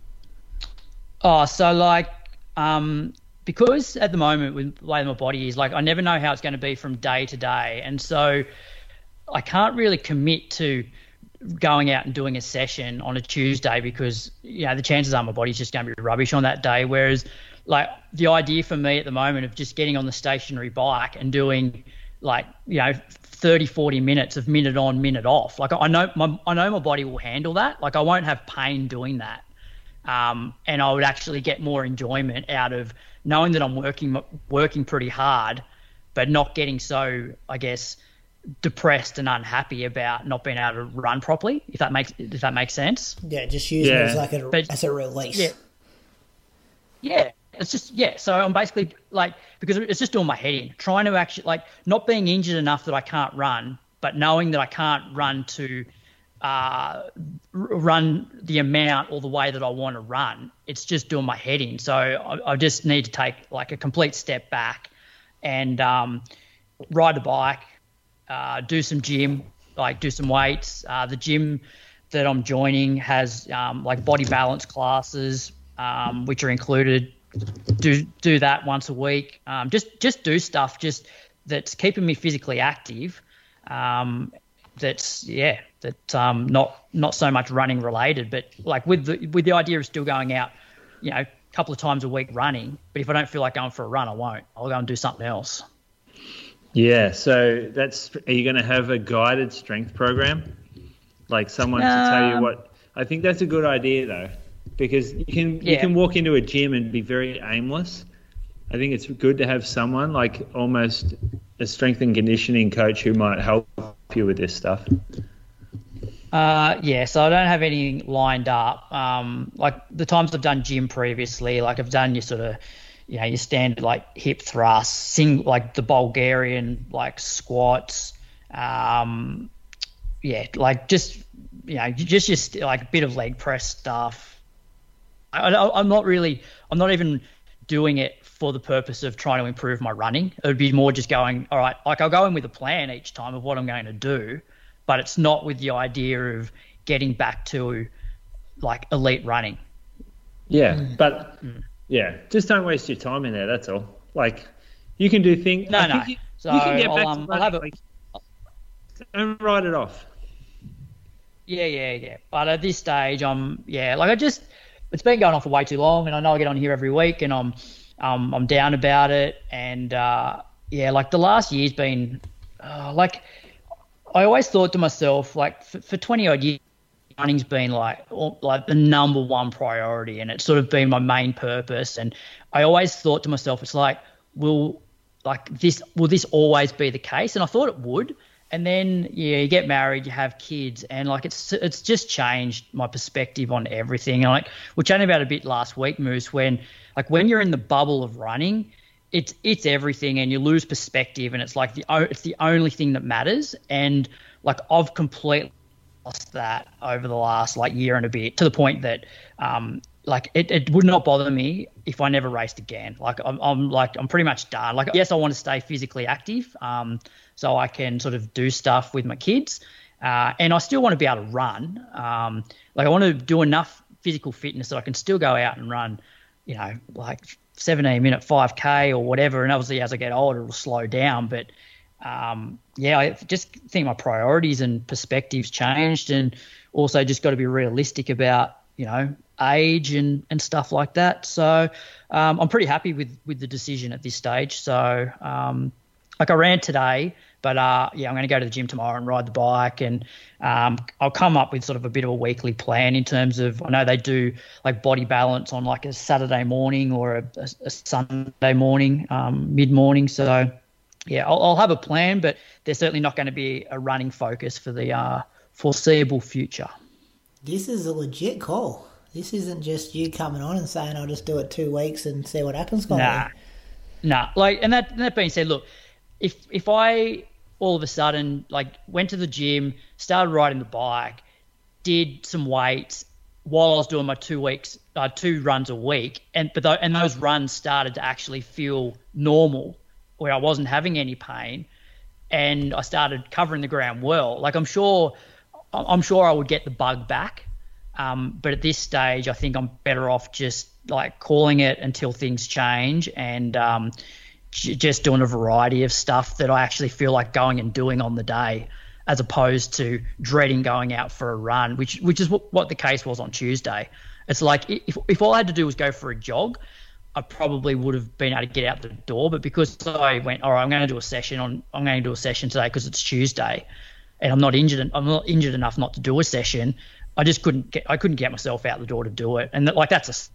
Oh, so like, um, because at the moment with the way my body is, like, I never know how it's going to be from day to day. And so I can't really commit to going out and doing a session on a Tuesday because, you know, the chances are my body's just going to be rubbish on that day. Whereas, like, the idea for me at the moment of just getting on the stationary bike and doing, like, you know, thirty, forty minutes of minute on, minute off. Like, I know my, I know my body will handle that. Like, I won't have pain doing that. Um, and I would actually get more enjoyment out of knowing that I'm working working pretty hard, but not getting so, I guess, depressed and unhappy about not being able to run properly. If that makes if that makes sense. Yeah, just using yeah. it as like a but, as a release. Yeah, yeah. It's just yeah. So I'm basically like because it's just doing my head in, trying to actually like not being injured enough that I can't run, but knowing that I can't run to. Uh, run the amount or the way that I want to run. It's just doing my head in. So I, I just need to take like a complete step back and um, ride a bike, uh, do some gym, like do some weights. Uh, the gym that I'm joining has um, like body balance classes, um, which are included. Do do that once a week. Um, just just do stuff just that's keeping me physically active. Um, that's yeah. That um not not so much running related, but like with the with the idea of still going out, you know, a couple of times a week running. But if I don't feel like going for a run, I won't. I'll go and do something else. Yeah. So that's are you going to have a guided strength program, like someone um, to tell you what? I think that's a good idea though, because you can yeah. you can walk into a gym and be very aimless. I think it's good to have someone like almost a strength and conditioning coach who might help you with this stuff. Uh, yeah, so I don't have anything lined up. Um, like the times I've done gym previously, like I've done your sort of, you know, your standard like hip thrusts, sing like the Bulgarian like squats. Um, yeah, like just you know, just just like a bit of leg press stuff. I, I, I'm not really, I'm not even doing it for the purpose of trying to improve my running. It would be more just going, all right, like I'll go in with a plan each time of what I'm going to do. But it's not with the idea of getting back to like elite running. Yeah, mm. but mm. yeah, just don't waste your time in there. That's all. Like you can do things. No, I no. You, so you can get I'll, back um, to I'll have a. Like, don't write it off. Yeah, yeah, yeah. But at this stage, I'm yeah, like I just it's been going on for way too long, and I know I get on here every week, and I'm um I'm down about it, and uh, yeah, like the last year's been uh, like. I always thought to myself, like, for, for twenty odd years, running's been like, like the number one priority, and it's sort of been my main purpose. And I always thought to myself, it's like, will like this, will this always be the case? And I thought it would. And then, yeah, you get married, you have kids, and like it's it's just changed my perspective on everything. And like we chatted about it a bit last week, Moose, when like when you're in the bubble of running. It's it's everything, and you lose perspective, and it's like the it's the only thing that matters. And like I've completely lost that over the last like year and a bit, to the point that um like it, it would not bother me if I never raced again. Like I'm I'm like I'm pretty much done. Like yes, I want to stay physically active, um so I can sort of do stuff with my kids, uh, and I still want to be able to run. Um, like I want to do enough physical fitness that I can still go out and run, you know, like seventeen minute five K or whatever. And obviously as I get older, it'll slow down. But um, yeah, I just think my priorities and perspectives changed, and also just got to be realistic about, you know, age and, and stuff like that. So um, I'm pretty happy with, with the decision at this stage. So um, like I ran today, But uh, yeah, I'm going to go to the gym tomorrow and ride the bike, and um, I'll come up with sort of a bit of a weekly plan in terms of, I know they do like body balance on like a Saturday morning or a, a, a Sunday morning, um, mid morning. So yeah, I'll, I'll have a plan, but there's certainly not going to be a running focus for the uh, foreseeable future. This is a legit call. This isn't just you coming on and saying I'll just do it two weeks and see what happens. Nah, nah. Like, and that that being said, look, if if I all of a sudden like went to the gym, started riding the bike, did some weights while I was doing my two weeks, uh, two runs a week, and but th- and those runs started to actually feel normal, where I wasn't having any pain, and I started covering the ground well. Like I'm sure, I'm sure I would get the bug back. Um, but at this stage, I think I'm better off just like calling it until things change, and um, j- just doing a variety of stuff that I actually feel like going and doing on the day, as opposed to dreading going out for a run, which which is what, what the case was on Tuesday. It's like if if all I had to do was go for a jog, I probably would have been able to get out the door. But because I went, all right, I'm going to do a session on, I'm going to do a session today because it's Tuesday, and I'm not injured, I'm not injured enough not to do a session. I just couldn't get I couldn't get myself out the door to do it, and that, like that's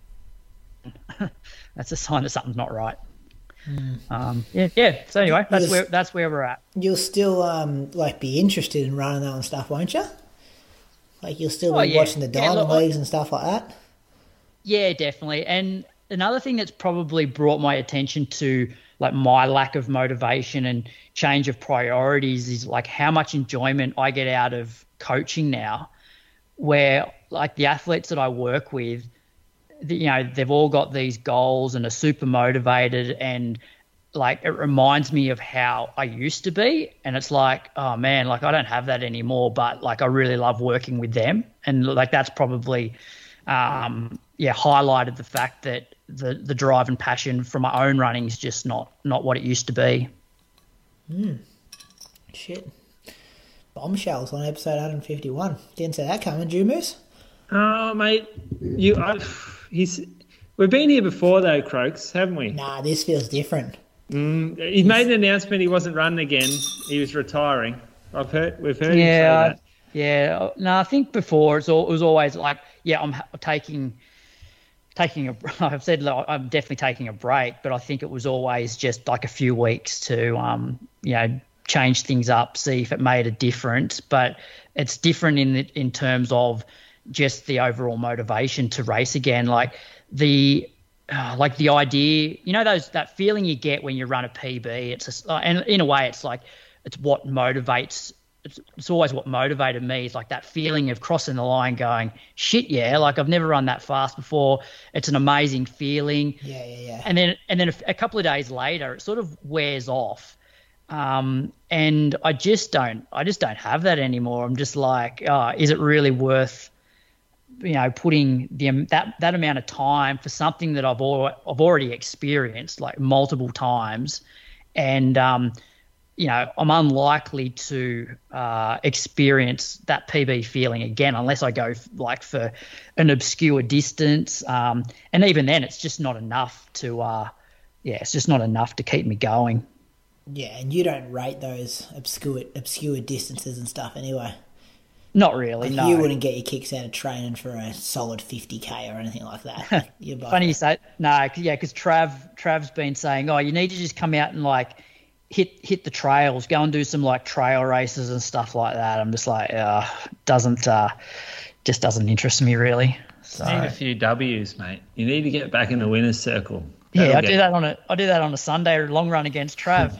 a that's a sign that something's not right. Mm. Um, yeah, yeah. So anyway, that's you'll, where that's where we're at. You'll still um, like be interested in running that and stuff, won't you? Like you'll still be oh, yeah. watching the diamond yeah, leagues and stuff like that. Yeah, definitely. And another thing that's probably brought my attention to like my lack of motivation and change of priorities is like how much enjoyment I get out of coaching now. Where like the athletes that I work with, you know, they've all got these goals and are super motivated, and like it reminds me of how I used to be, and it's like, oh man, like I don't have that anymore, but like I really love working with them, and like that's probably um yeah highlighted the fact that the the drive and passion for my own running is just not not what it used to be. Hmm. Shit. Bombshells on episode one fifty-one. Didn't see that coming, did you, Moose? Oh, mate, you, I, he's. We've been here before, though, Croaks, haven't we? Nah, this feels different. Mm, he he's... made an announcement he wasn't running again. He was retiring. I've heard. We've heard yeah, him say that. Yeah, no, I think before it's all, it was always like, yeah, I'm taking. Taking a, I've said like, I'm definitely taking a break, but I think it was always just like a few weeks to, um, you know, change things up, see if it made a difference. But it's different in the, in terms of just the overall motivation to race again. Like the uh, like the idea, you know, those that feeling you get when you run a P B. It's a, uh, and in a way, it's like it's what motivates. It's, it's always what motivated me is like that feeling of crossing the line, going shit, yeah, like I've never run that fast before. It's an amazing feeling. Yeah, yeah, yeah. And then and then a, a couple of days later, it sort of wears off. Um, and I just don't, I just don't have that anymore. I'm just like, oh, is it really worth, you know, putting the that that amount of time for something that I've al- I've already experienced like multiple times, and um, you know, I'm unlikely to uh, experience that P B feeling again unless I go f- like for an obscure distance, um, and even then, it's just not enough to, uh, yeah, it's just not enough to keep me going. Yeah, and you don't rate those obscure obscure distances and stuff anyway. Not really, like no. You wouldn't get your kicks out of training for a solid fifty K or anything like that. You're Funny you say, no, yeah, because Trav, Trav's been saying, oh, you need to just come out and like hit hit the trails, go and do some like trail races and stuff like that. I'm just like, uh, doesn't, uh, just doesn't interest me really. So. You need a few W's, mate. You need to get back in the winner's circle. That'll yeah, I get... do that on a I do that on a Sunday long run against Trav.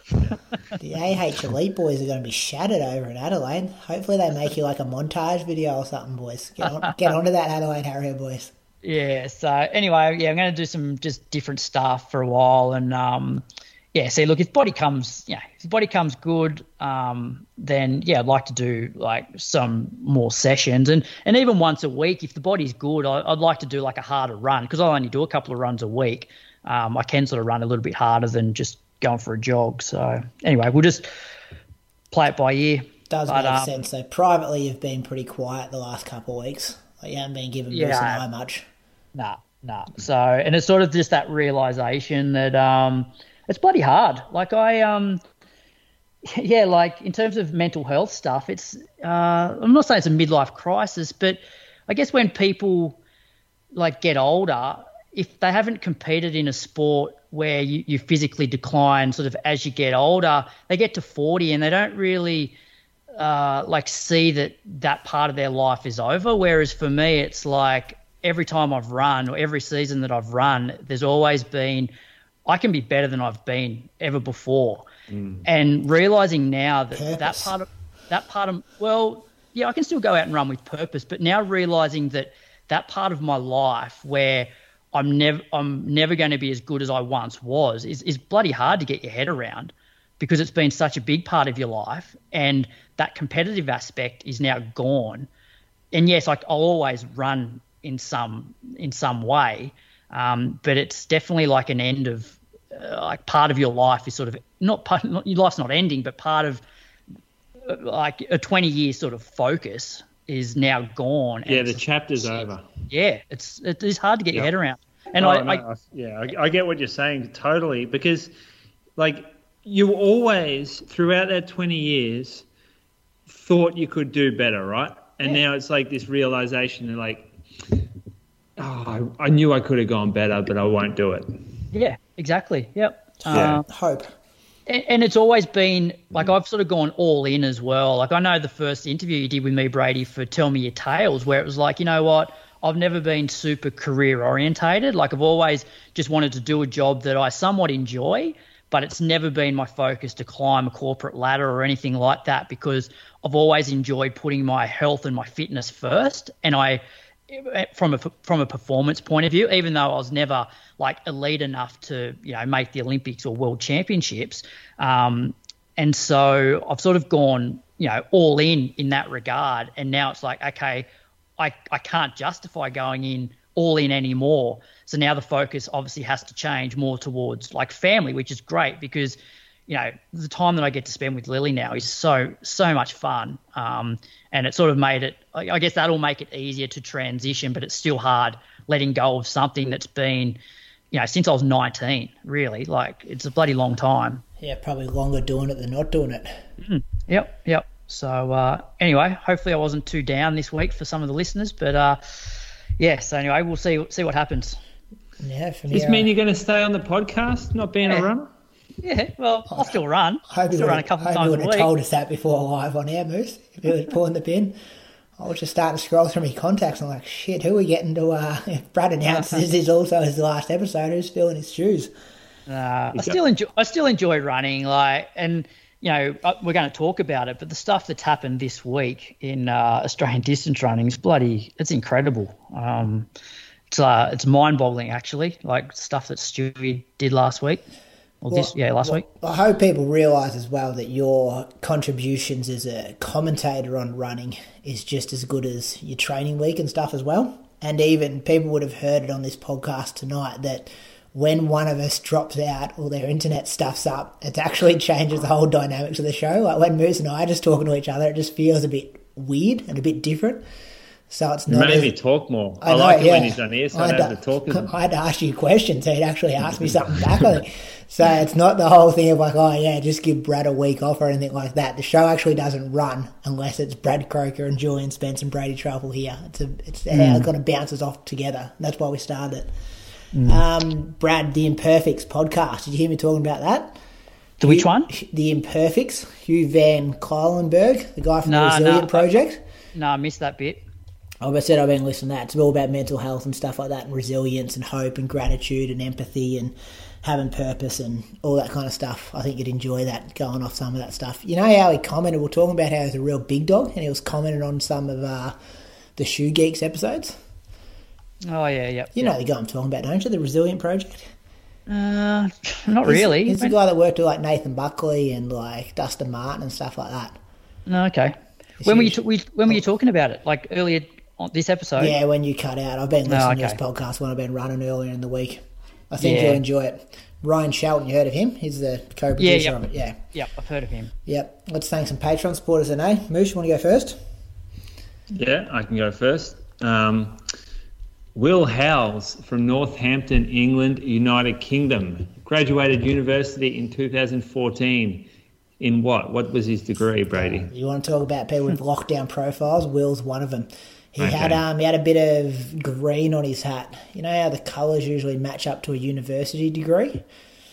The A H Elite boys are going to be shattered over in Adelaide. Hopefully they make you like a montage video or something, boys. Get on, get onto that Adelaide Harrier, boys. Yeah, so anyway, yeah, I'm going to do some just different stuff for a while. And, um, yeah, see, look, if body comes, yeah, if body comes good, um, then, yeah, I'd like to do, like, some more sessions. And, and even once a week, if the body's good, I, I'd like to do, like, a harder run because I only do a couple of runs a week. Um, I can sort of run a little bit harder than just going for a jog. So anyway, we'll just play it by ear. Does but, make um, sense. So privately, you've been pretty quiet the last couple of weeks. Like you haven't been giving yeah, Bruce and I much. Nah, nah. So, and it's sort of just that realization that um, it's bloody hard. Like I um, yeah, like in terms of mental health stuff, it's uh, I'm not saying it's a midlife crisis, but I guess when people like get older, if they haven't competed in a sport where you, you physically decline sort of as you get older, they get to forty and they don't really uh, like see that that part of their life is over. Whereas for me, it's like every time I've run or every season that I've run, there's always been, I can be better than I've been ever before. Mm. And realizing now that Purpose. that part of that part of, well, yeah, I can still go out and run with purpose, but now realizing that that part of my life where I'm never I'm never going to be as good as I once was is is bloody hard to get your head around, because it's been such a big part of your life, and that competitive aspect is now gone. And yes, like I'll always run in some in some way, um, but it's definitely like an end of uh, like part of your life is sort of not, part, not your life's not ending, but part of uh, like a twenty year sort of focus is now gone. Yeah, the chapter's over. Yeah, it's it is hard to get yeah. your head around. And oh, I, no, I, I yeah, I, I get what you're saying totally, because like you always throughout that twenty years thought you could do better, right? And yeah. now it's like this realization that like, oh, I, I knew I could have gone better, but I won't do it. Yeah, exactly. Yep. Yeah. Uh, Hope. And, and it's always been like I've sort of gone all in as well. Like I know the first interview you did with me, Brady, for Tell Me Your Tales, where it was like, you know what, I've never been super career orientated. Like I've always just wanted to do a job that I somewhat enjoy, but it's never been my focus to climb a corporate ladder or anything like that, because I've always enjoyed putting my health and my fitness first. And I, from a from a performance point of view, even though I was never like elite enough to, you know, make the Olympics or World Championships, um, and so I've sort of gone, you know, all in in that regard. And now it's like, okay, I I can't justify going in all in anymore. So now the focus obviously has to change more towards like family, which is great because, you know, the time that I get to spend with Lily now is so, so much fun. Um, and it sort of made it, I guess that'll make it easier to transition, but it's still hard letting go of something that's been, you know, since I was nineteen, really. Like it's a bloody long time. Yeah, probably longer doing it than not doing it. Mm, yep, yep. So uh, anyway, hopefully I wasn't too down this week for some of the listeners, but uh, yeah, so anyway, we'll see see what happens. Yeah, for Does this mean you're going to stay on the podcast, not being yeah. a runner? Yeah, well, I'll still run. I hope I'll still run a couple of times a you week. would have told us that before live on air, Moose. If you were pulling the pin, I was just starting to scroll through my contacts and I'm like, shit, who are we getting to? Uh, if Brad announced this is also his last episode, who's filling his shoes? Uh, I still enjoy. I still enjoy running. Like, and you know, we're going to talk about it, but the stuff that's happened this week in uh, Australian distance running is bloody. It's incredible. Um, it's uh, it's mind-boggling actually. Like stuff that Stewie did last week. Or well, this, yeah, last well, week. I hope people realise as well that your contributions as a commentator on running is just as good as your training week and stuff as well. And even people would have heard it on this podcast tonight that when one of us drops out or their internet stuffs up, it actually changes the whole dynamics of the show. Like when Moose and I are just talking to each other, it just feels a bit weird and a bit different. So it's not. You made as, me talk more. I, I know, like it yeah. when he's on here, so I don't have to talk to him. I had to ask you questions, so he'd actually ask me something back on it. So it's not the whole thing of like, oh yeah, just give Brad a week off or anything like that. The show actually doesn't run unless it's Brad Croker and Julian Spence and Brady Truffle here. It's a, it's mm. how it kind of bounces off together. That's why we started. Mm. Um, Brad, the Imperfects podcast. Did you hear me talking about that? The which one? The Imperfects. Hugh Van Cuylenberg, the guy from no, the Resilient no, Project. No, I missed that bit. Like I said, I've been listening to that. It's all about mental health and stuff like that, and resilience and hope and gratitude and empathy and having purpose and all that kind of stuff. I think you'd enjoy that, going off some of that stuff. You know how he commented, we we're talking about how he's a real big dog, and he was commenting on some of uh, the Shoe Geeks episodes. Oh, yeah, yeah. You yeah. know the guy I'm talking about, don't you? The Resilient Project? Uh, not he's, really. He's the guy that worked with like Nathan Buckley and like Dustin Martin and stuff like that. No, okay. It's when huge. were you t- when were you talking about it? Like earlier on this episode? Yeah, when you cut out. I've been listening oh, okay. to this podcast when I've been running earlier in the week. I think yeah. you'll enjoy it. Ryan Shelton, you heard of him? He's the co-producer yeah, yep. of it. Yeah, Yep, I've heard of him. Yep. Let's thank some Patreon supporters then, eh? Moose, you want to go first? Yeah, I can go first. Um, Will Howells from Northampton, England, United Kingdom. Graduated university in two thousand fourteen. In what? What was his degree, Brady? You want to talk about people with lockdown profiles? Will's one of them. He Okay. had um he had a bit of green on his hat. You know how the colours usually match up to a university degree?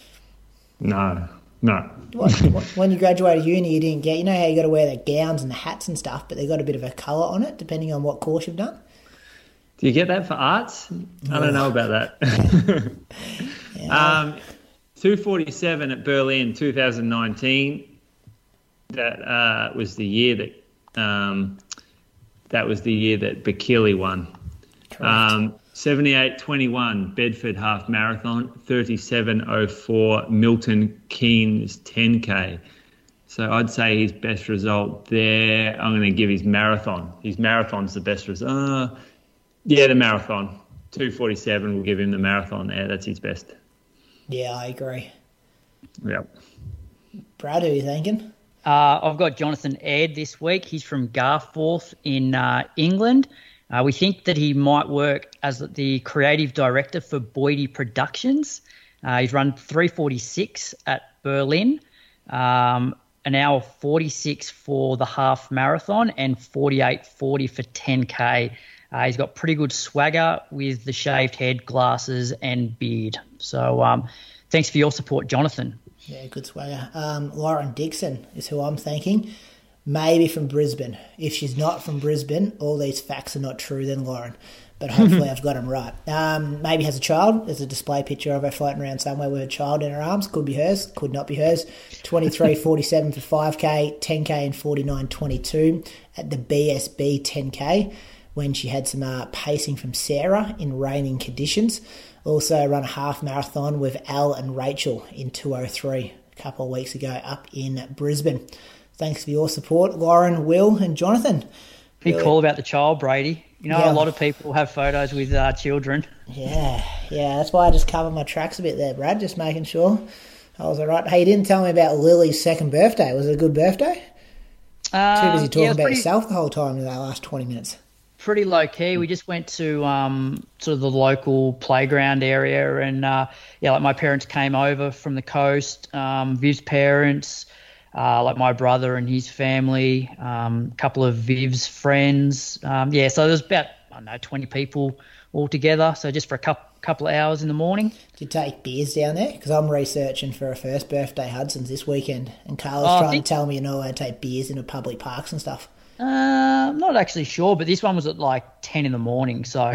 No, no. What, what, when you graduated uni, you didn't get. You know how you got to wear the gowns and the hats and stuff, but they got a bit of a colour on it depending on what course you've done. Do you get that for arts? I don't know about that. Yeah. um, two forty-seven at Berlin, two thousand nineteen. That uh, was the year that um, that was the year that Bekele won. Um, seventy-eight twenty-one Bedford Half Marathon, thirty-seven oh four Milton Keynes ten K. So I'd say his best result there. I'm going to give his marathon. His marathon's the best result. Uh, yeah, the marathon. two forty-seven will give him the marathon there. That's his best. Yeah, I agree. Yep. Brad, who are you thinking? Uh, I've got Jonathan Ed this week. He's from Garforth in uh, England. Uh, we think that he might work as the creative director for Boydie Productions. Uh, he's run three forty-six at Berlin, um, an hour forty-six for the half marathon, and forty-eight forty for ten K. Uh, he's got pretty good swagger with the shaved head, glasses, and beard. So um, thanks for your support, Jonathan. Yeah, good swagger. Um, Lauren Dixon is who I'm thinking. Maybe from Brisbane. If she's not from Brisbane, all these facts are not true then, Lauren. But hopefully I've got them right. Um, maybe has a child. There's a display picture of her floating around somewhere with a child in her arms. Could be hers, could not be hers. twenty-three forty-seven for five K, ten K and forty-nine twenty-two at the B S B ten K when she had some uh, pacing from Sarah in raining conditions. Also run a half marathon with Al and Rachel in two oh three a couple of weeks ago up in Brisbane. Thanks for your support, Lauren, Will and Jonathan. Be Really- cool about the child, Brady. You know, Yeah. a lot of people have photos with uh, children. Yeah, yeah, that's why I just covered my tracks a bit there, Brad, just making sure I was all right. Hey, you didn't tell me about Lily's second birthday. Was it a good birthday? Um, Too busy talking yeah, it was about pretty, yourself the whole time in that last twenty minutes. pretty low key. We just went to um, sort of the local playground area, and uh, yeah, like my parents came over from the coast. Um, Viv's parents, uh, like my brother and his family, um, a couple of Viv's friends. Um, yeah, so there's about I don't know twenty people all together. So just for a couple couple of hours in the morning. Did you take beers down there? Because I'm researching for a first birthday Hudson's this weekend, and Carla's Oh, I trying think- to tell me you're not allowed to take beers into public parks and stuff. Uh, I'm not actually sure, but this one was at like ten in the morning, so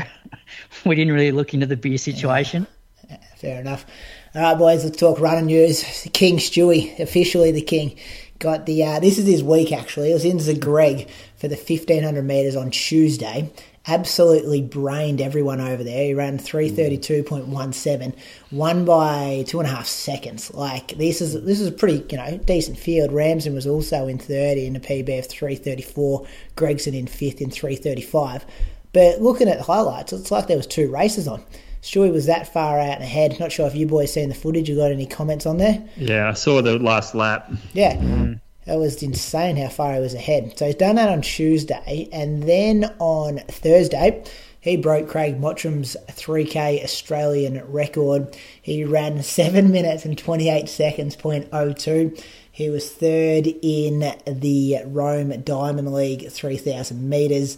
we didn't really look into the beer situation. Fair enough. All right, boys, let's talk running news. King Stewie, officially the king, got the. Uh, this is his week actually. It was in Zagreb for the fifteen hundred metres on Tuesday. Absolutely brained everyone over there. He ran three thirty-two point one seven, won by two and a half seconds. Like this is this is a pretty you know decent field. Ramsden was also in third in a P B of three thirty-four. Gregson in fifth in three thirty-five. But looking at the highlights, it's like there was two races on. Stewie was that far out and ahead. Not sure if you boys seen the footage. You got any comments on there? Yeah, I saw the last lap. Yeah. That was insane how far he was ahead. So he's done that on Tuesday. And then on Thursday, he broke Craig Mottram's three K Australian record. He ran seven minutes and twenty-eight seconds, point oh two. He was third in the Rome Diamond League three thousand metres.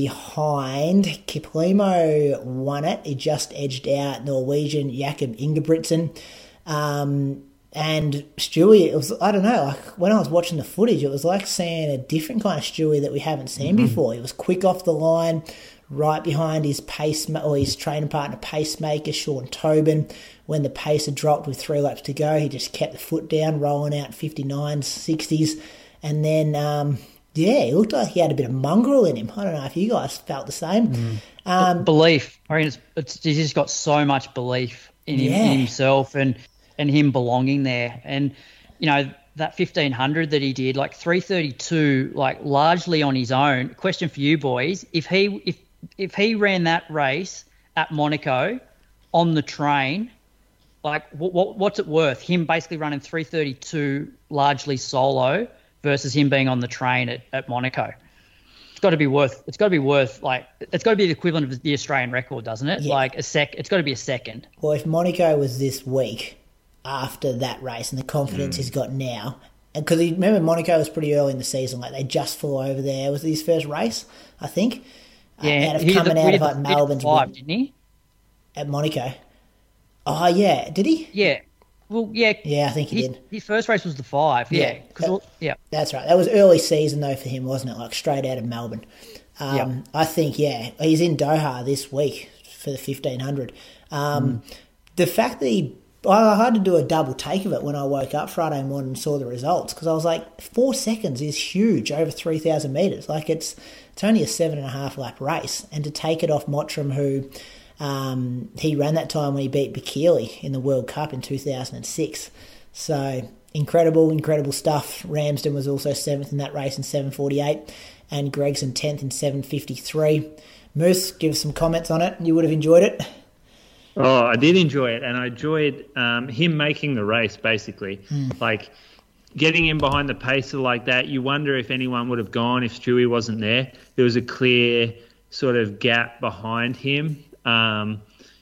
Behind Kiplimo won it. He just edged out Norwegian Jakob Ingebrigtsen. Um... And Stewie, it was, I don't know, like when I was watching the footage, it was like seeing a different kind of Stewie that we haven't seen mm-hmm. before. He was quick off the line, right behind his pace or his training partner, pacemaker, Sean Tobin. When the pace had dropped with three laps to go, he just kept the foot down, rolling out fifty-nines, sixties. And then, um, yeah, he looked like he had a bit of mongrel in him. I don't know if you guys felt the same. Mm. Um, belief. I mean, it's, it's, he's just got so much belief in, him, yeah. in himself and... and him belonging there. And, you know, that fifteen hundred that he did, like three thirty-two, like largely on his own. Question for you boys, if he if if he ran that race at Monaco on the train, like what, what what's it worth? Him basically running three thirty-two largely solo versus him being on the train at, at Monaco. It's got to be worth. It's got to be worth like. It's got to be the equivalent of the Australian record, doesn't it? Yeah. Like a sec. It's got to be a second. Well, if Monaco was this week after that race and the confidence mm. he's got now, because you remember Monaco was pretty early in the season, like they just flew over there. Was it his first race, I think? Yeah, uh, out of he coming did, out of the, like Melbourne's five, win didn't he? At Monaco. Oh yeah, did he? Yeah. Well, yeah. Yeah, I think he his, did. His first race was the five. Yeah. Yeah, Cause, that- yeah. That's right. That was early season though for him, wasn't it? Like straight out of Melbourne. Um, Yep. I think yeah, he's in Doha this week for the fifteen hundred. Um, mm. The fact that he, I had to do a double take of it when I woke up Friday morning and saw the results because I was like, four seconds is huge over three thousand metres. Like it's it's only a seven and a half lap race, and to take it off Mottram, who um, he ran that time when he beat Bikili in the World Cup in two thousand six. So incredible, incredible stuff. Ramsden was also seventh in that race in seven forty-eight, and Gregson tenth in seven fifty-three. Moose, give us some comments on it. You would have enjoyed it. Oh, I did enjoy it, and I enjoyed um, him making the race, basically. Mm. Like, getting in behind the pacer like that, you wonder if anyone would have gone if Stewie wasn't there. There was a clear sort of gap behind him. Um,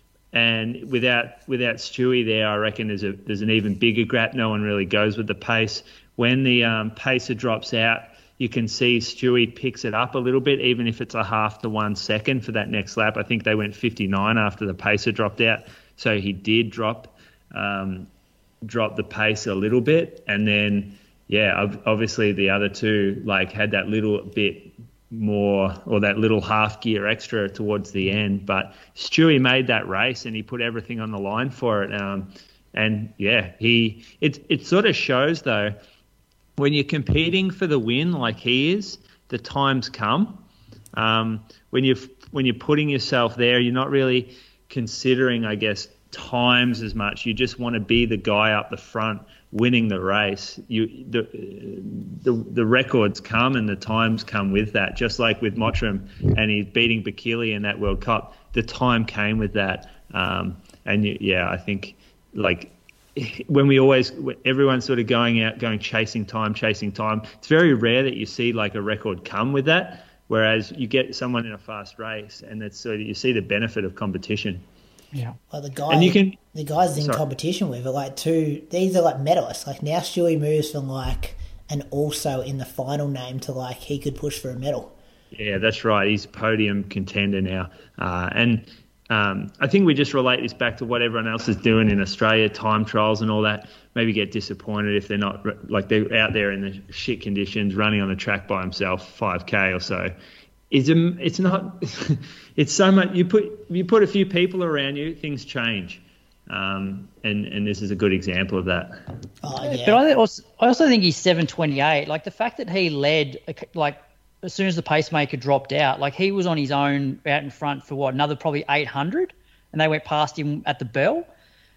and without without Stewie there, I reckon there's a there's an even bigger gap. No one really goes with the pace. When the um, pacer drops out, you can see Stewie picks it up a little bit, even if it's a half to one second for that next lap. I think they went fifty-nine after the pacer dropped out. So he did drop um, drop the pace a little bit. And then, yeah, obviously the other two like had that little bit more or that little half gear extra towards the end. But Stewie made that race and he put everything on the line for it. Um, and, yeah, he it it sort of shows, though, when you're competing for the win like he is, the times come. Um, when you're when you're putting yourself there, you're not really considering, I guess, times as much. You just want to be the guy up the front winning the race. You the the the records come and the times come with that. Just like with Mottram and he's beating Bikili in that World Cup, the time came with that. Um, and you, yeah, I think like. When we always, everyone's sort of going out, going chasing time, chasing time. It's very rare that you see like a record come with that. Whereas you get someone in a fast race, and that's sort of you see the benefit of competition. Yeah, like the guy, and you can, the guys in sorry. competition with are like two. These are like medalists. Like now, Stewie moves from like an also in the final name to like he could push for a medal. Yeah, that's right. He's a podium contender now, uh, and. Um, I think we just relate this back to what everyone else is doing in Australia, time trials and all that. Maybe get disappointed if they're not, like they're out there in the shit conditions, running on the track by himself, five K or so. It's, it's not, it's so much, you put you put a few people around you, things change. Um, and, and this is a good example of that. Oh, yeah. But I also, I also think he's seven twenty-eight. Like the fact that he led, like, as soon as the pacemaker dropped out, like he was on his own out in front for what, another probably eight hundred, and they went past him at the bell.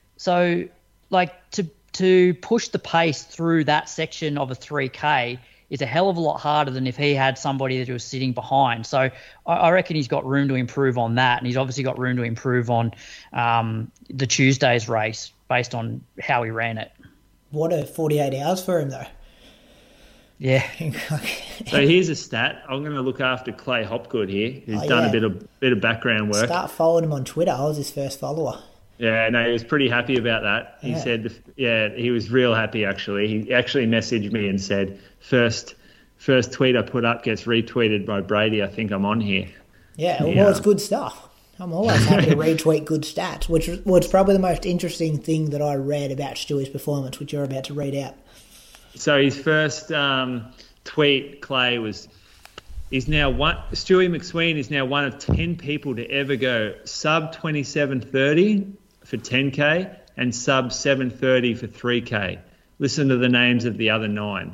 So, like to to push the pace through that section of a three K is a hell of a lot harder than if he had somebody that was sitting behind. So, I, I reckon he's got room to improve on that, and he's obviously got room to improve on um, the Tuesday's race based on how he ran it. What a forty-eight hours for him, though. Yeah. So here's a stat. I'm going to look after Clay Hopgood here, who's oh, done yeah. a bit of bit of background work. Start following him on Twitter. I was his first follower. Yeah, no, he was pretty happy about that. He yeah. said, yeah, he was real happy actually. He actually messaged me and said, first first tweet I put up gets retweeted by Brady. I think I'm on here. Yeah, well, yeah. it's good stuff. I'm always happy to retweet good stats, which was probably the most interesting thing that I read about Stewie's performance, which you're about to read out. So his first um, tweet, Clay, was he's now one. Stewie McSween is now one of ten people to ever go sub twenty-seven thirty for ten K and sub seven thirty for three K. Listen to the names of the other nine: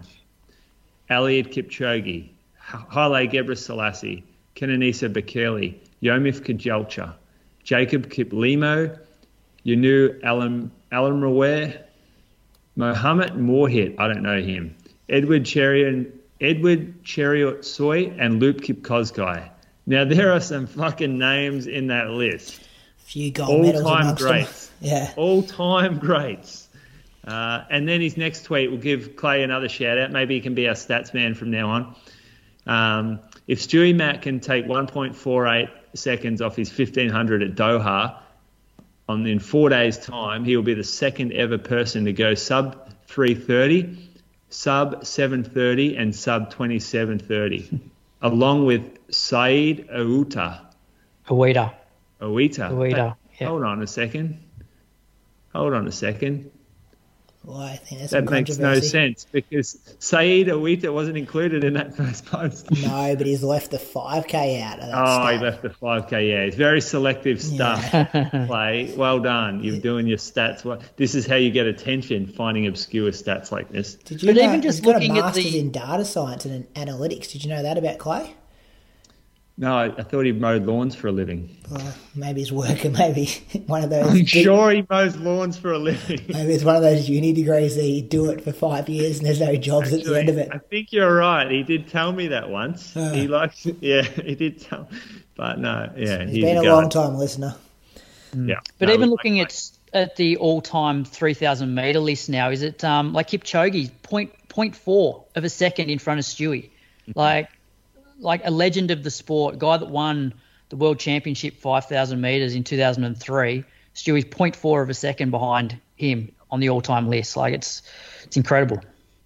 Eliud Kipchoge, Haile Gebrselassie, Kenenisa Bekele, Yomif Kajelcha, Jacob Kiplimo, Yanu Alam Alamraware, Mohammed Moorhit, I don't know him, Edward Cheriot, Edward Cheriot Soy, and Luke Kipkoskei. Now, there are some fucking names in that list. A few gold medals All-time amongst greats. them. Yeah. All-time greats. Uh, and then his next tweet will give Clay another shout-out. Maybe he can be our stats man from now on. Um, if Stewie Matt can take one point four eight seconds off his fifteen hundred at Doha, on in four days' time, he will be the second ever person to go sub three thirty, sub seven thirty and sub twenty-seven thirty, along with Saeed Ouita. Ouita. Ouita. Ouita. Yeah. Hold on a second. Hold on a second. Well, I think that's That some makes no controversy. sense because Saeed Ouita wasn't included in that first post. No, but he's left the five K out of that Oh, stat. he left the five K. Yeah, it's very selective stuff. Play. Well done. You're doing your stats. Well, this is how you get attention, finding obscure stats like this. Did you But know even just he's got looking a at master's the- in data science and analytics? Did you know that about Clay? No, I, I thought he mowed lawns for a living. Well, maybe he's working. Maybe one of those. I'm big- sure he mows lawns for a living. Maybe it's one of those uni degrees that you do it for five years and there's no jobs at the end of it. I think you're right. He did tell me that once. Uh. he likes, yeah, he did tell. But no, yeah, He's been a long time listener. Yeah, But no, even we looking like at at the all-time three thousand metre list now, is it um, like Kipchoge, point, point four of a second in front of Stewie? Like, like a legend of the sport, guy that won the World Championship five thousand metres in two thousand three. Stewie's point four of a second behind him on the all-time list. Like, it's it's incredible.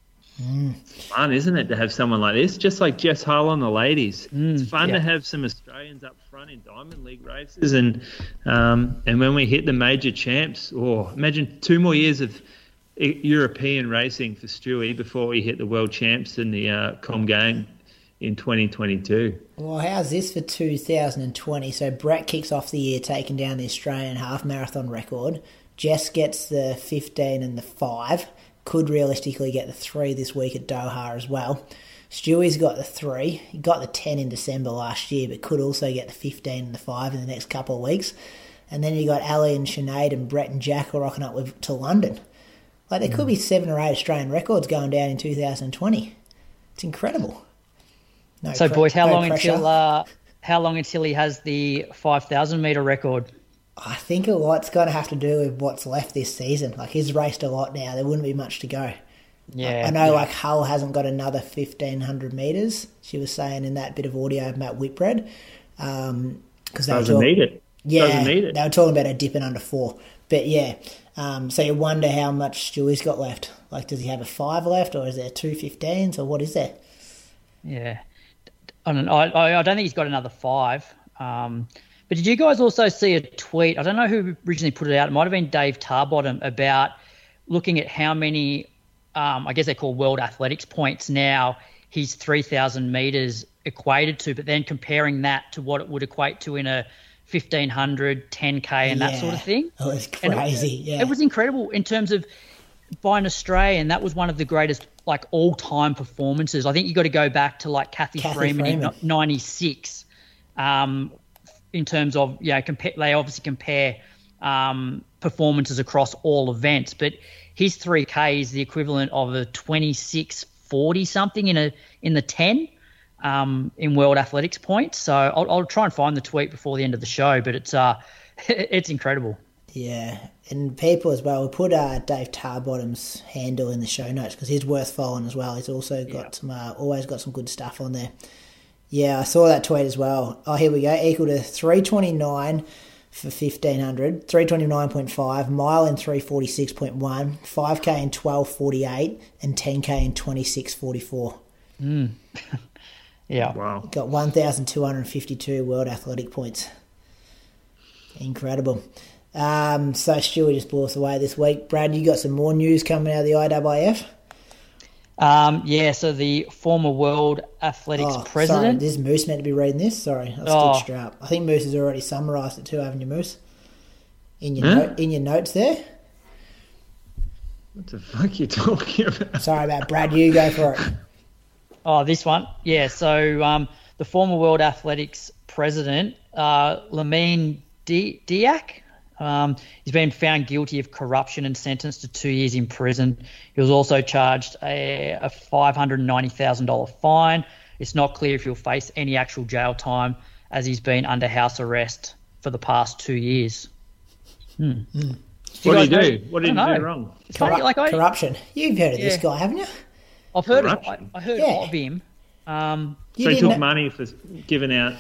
fun, isn't it, to have someone like this? Just like Jess Hull on the ladies. it's fun yeah. to have some Australians up front in Diamond League races, and um, and when we hit the major champs, or imagine two more years of E- European racing for Stewie before we hit the world champs in the uh, Com Game in twenty twenty-two. Well, how's this for two thousand twenty? So Brett kicks off the year taking down the Australian half marathon record. Jess gets the fifteen and the five. Could realistically get the three this week at Doha as well. Stewie's got the three. He got the ten in December last year, but could also get the fifteen and the five in the next couple of weeks. And then you got Ali and Sinead and Brett and Jack are rocking up with, to London. Like, there could be seven or eight Australian records going down in two thousand twenty. It's incredible. No So, pre- boys, how no long pressure. until uh, how long until he has the five thousand metre record? I think a lot's going to have to do with what's left this season. Like, he's raced a lot now. There wouldn't be much to go. Yeah, I know, yeah. like, Hull hasn't got another fifteen hundred metres. She was saying in that bit of audio of Matt Whitbread. Um, cause they were Doesn't talk- need it. Yeah, Doesn't need it. they were talking about her dipping under four. But, yeah, um, so you wonder how much Stewie's got left. Like, does he have a five left, or is there two fifteens, or what is there? Yeah, I don't, I, I don't think he's got another five. Um, but did you guys also see a tweet? I don't know who originally put it out. It might have been Dave Tarbottom, about looking at how many, um, I guess they're called World Athletics points now, his three thousand metres equated to, but then comparing that to what it would equate to in a fifteen hundred, ten K and that Yeah. sort of thing. Oh, it's And it- crazy, yeah. It was incredible in terms of by an Australian. That was one of the greatest, like, all-time performances. I think you got to go back to like Kathy, Kathy Freeman, Freeman. in ninety-six. Um, in terms of, yeah, compare, they obviously compare um, performances across all events, but his three K is the equivalent of a twenty-six forty something in a in the ten um, in World Athletics points. So I'll, I'll try and find the tweet before the end of the show, but it's uh, it's incredible. Yeah, and people as well. We'll put uh, Dave Tarbottom's handle in the show notes because he's worth following as well. He's also got Yeah. some, uh, always got some good stuff on there. Yeah, I saw that tweet as well. Oh, here we go. Equal to three twenty-nine for fifteen hundred, three twenty-nine point five, mile in three forty-six point one, five K in twelve forty-eight, and ten K in twenty-six forty-four. Yeah. Wow. Got one thousand two hundred fifty-two World Athletic points. Incredible. Um, so Stewie just blew us away this week. Brad, you got some more news coming out of the I A A F? Um, yeah, so the former World Athletics Oh, sorry, president. this Moose meant to be reading this. Sorry, I Oh. stitched her up. I think Moose has already summarised it too, haven't you, Moose? In your Huh? note, in your notes there. What the fuck are you talking about? Sorry about Brad. You go for it. Oh, this one? Yeah, so um, the former World Athletics president, uh, Lamine Di- Diak, um, he's been found guilty of corruption and sentenced to two years in prison. He was also charged a, a five hundred ninety thousand dollars fine. It's not clear if he'll face any actual jail time, as he's been under house arrest for the past two years. Hmm. Hmm. What guys did know- he do? What I did he don't do know. wrong? It's funny, Corrupt- like I, corruption. You've heard of this Yeah. guy, haven't you? I've heard of, I, Corruption? I heard Yeah. of him. Um, You So he didn't took know- money for giving out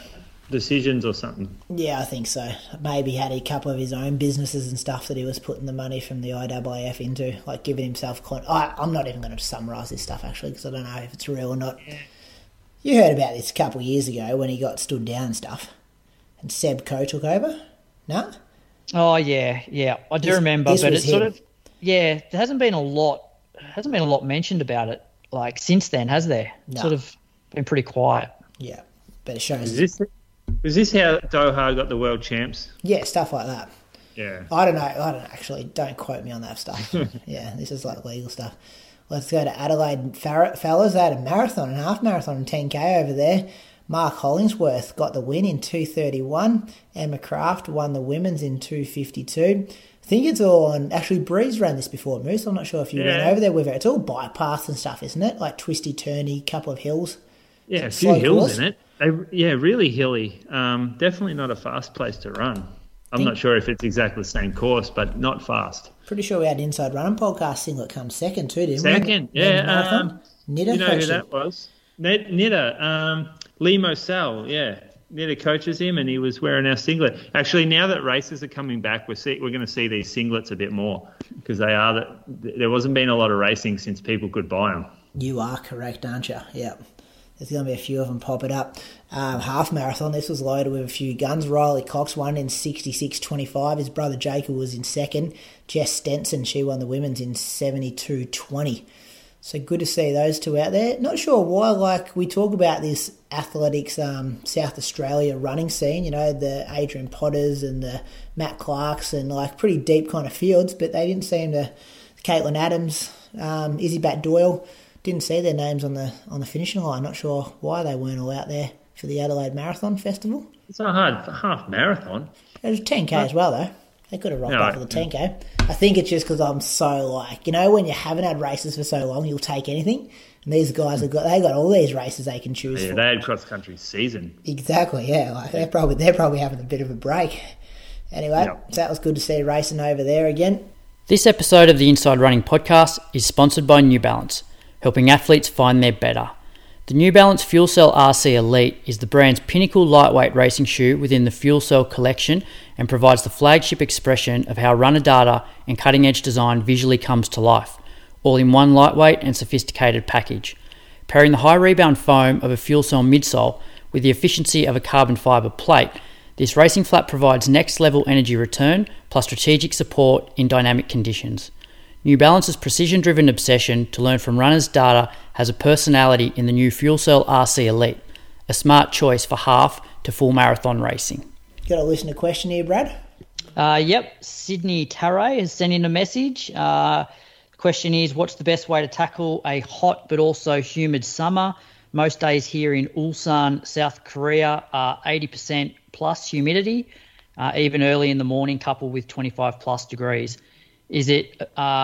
decisions or something. Yeah, I think so. Maybe had a couple of his own businesses and stuff that he was putting the money from the I A A F into, like giving himself... Con- I, I'm not even going to summarise this stuff, actually, because I don't know if it's real or not. Yeah. You heard about this a couple of years ago when he got stood down and stuff, and Seb Coe took over? No? Oh, yeah, yeah. I do this, remember, this but it's him. sort of... Yeah, there hasn't been a lot... hasn't been a lot mentioned about it, like, since then, has there? No. Sort of been pretty quiet. Yeah, but it shows... Is this... Was this how Doha got the world champs? Yeah, stuff like that. Yeah. I don't know. I don't actually. Don't quote me on that stuff. Yeah, this is like legal stuff. Let's go to Adelaide fellas. They had a marathon and half marathon and ten K over there. Mark Hollingsworth got the win in two thirty-one. Emma Craft won the women's in two fifty-two. I think it's all on... Actually, Breeze ran this before, Moose. I'm not sure if you yeah. ran over there with her. It's all bypass and stuff, isn't it? Like twisty, turny, couple of hills. Yeah, a few hills course. in it. They, yeah, really hilly. Um, definitely not a fast place to run. I'm not sure if it's exactly the same course, but not fast. Pretty sure we had Inside Running podcast singlet come second too, didn't second, we? Second, yeah. Um, Nitta you know who that was? Nitta. Um, Lee Moselle, yeah. Nitta coaches him, and he was wearing our singlet. Actually, now that races are coming back, we're see, we're going to see these singlets a bit more because they are. The, there wasn't been a lot of racing since people could buy them. You are correct, aren't you? Yeah. There's going to be a few of them popping up. Um, half marathon, this was loaded with a few guns. Riley Cox won in sixty-six twenty-five. His brother Jacob was in second. Jess Stenson, she won the women's in seventy-two twenty. So good to see those two out there. Not sure why, like we talk about this athletics um, South Australia running scene, you know, the Adrian Potters and the Matt Clarks and like pretty deep kind of fields, but they didn't seem to... Caitlin Adams, um, Izzy Bat Doyle... Didn't see their names on the on the finishing line. Not sure why they weren't all out there for the Adelaide Marathon Festival. It's a hard half marathon. It was ten K as well, though. They could have rocked no, up for the ten K. I think it's just because I'm so like, you know, when you haven't had races for so long, you'll take anything. And these guys have got they got all these races they can choose yeah, for. They had cross country season. Exactly, yeah. Like they're probably they're probably having a bit of a break. Anyway, yep. So that was good to see racing over there again. This episode of the Inside Running podcast is sponsored by New Balance, helping athletes find their better. The New Balance Fuel Cell R C Elite is the brand's pinnacle lightweight racing shoe within the Fuel Cell collection and provides the flagship expression of how runner data and cutting-edge design visually comes to life, all in one lightweight and sophisticated package. Pairing the high rebound foam of a Fuel Cell midsole with the efficiency of a carbon fibre plate, this racing flat provides next-level energy return plus strategic support in dynamic conditions. New Balance's precision-driven obsession to learn from runners' data has a personality in the new Fuel Cell R C Elite, a smart choice for half to full marathon racing. Got a listener question here, Brad? Uh, yep, Sydney Taray has sent in a message. Uh, the question is, what's the best way to tackle a hot but also humid summer? Most days here in Ulsan, South Korea, are eighty percent plus humidity, uh, even early in the morning, coupled with twenty-five plus degrees. Is it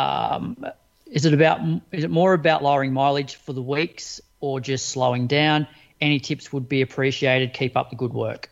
um, is it about is it more about lowering mileage for the weeks or just slowing down? Any tips would be appreciated. Keep up the good work.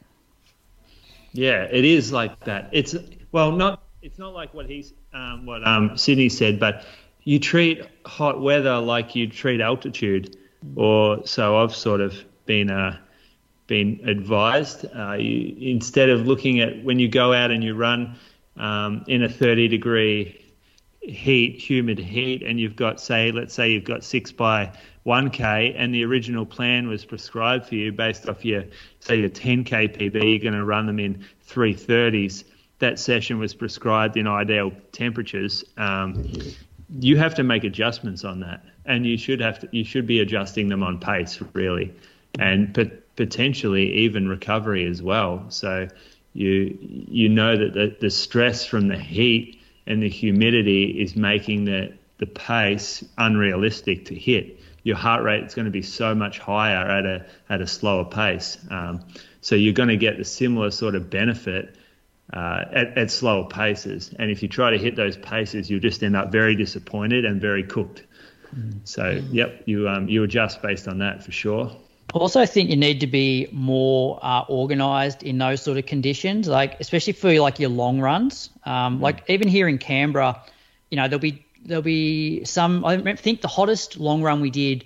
Yeah, it is like that. It's well, not it's not like what he's um, what um, Sydney said, but you treat hot weather like you treat altitude, or so I've sort of been uh, been advised. Uh, you, instead of looking at when you go out and you run um, in a thirty degree heat, humid heat, and you've got, say, let's say you've got six by one K, and the original plan was prescribed for you based off your, say, your ten K P B, you're going to run them in three thirties. That session was prescribed in ideal temperatures. Um, you have to make adjustments on that, and you should have to, you should be adjusting them on pace, really, and pot- potentially even recovery as well. So you you know that the, the stress from the heat and the humidity is making the, the pace unrealistic to hit. Your heart rate is going to be so much higher at a at a slower pace. Um, so you're going to get the similar sort of benefit uh, at, at slower paces. And if you try to hit those paces, you'll just end up very disappointed and very cooked. Mm. So, yep, you um, you adjust based on that for sure. I also think you need to be more uh, organised in those sort of conditions, like especially for like your long runs. Um, mm. Like even here in Canberra, you know, there'll be there'll be some. I think the hottest long run we did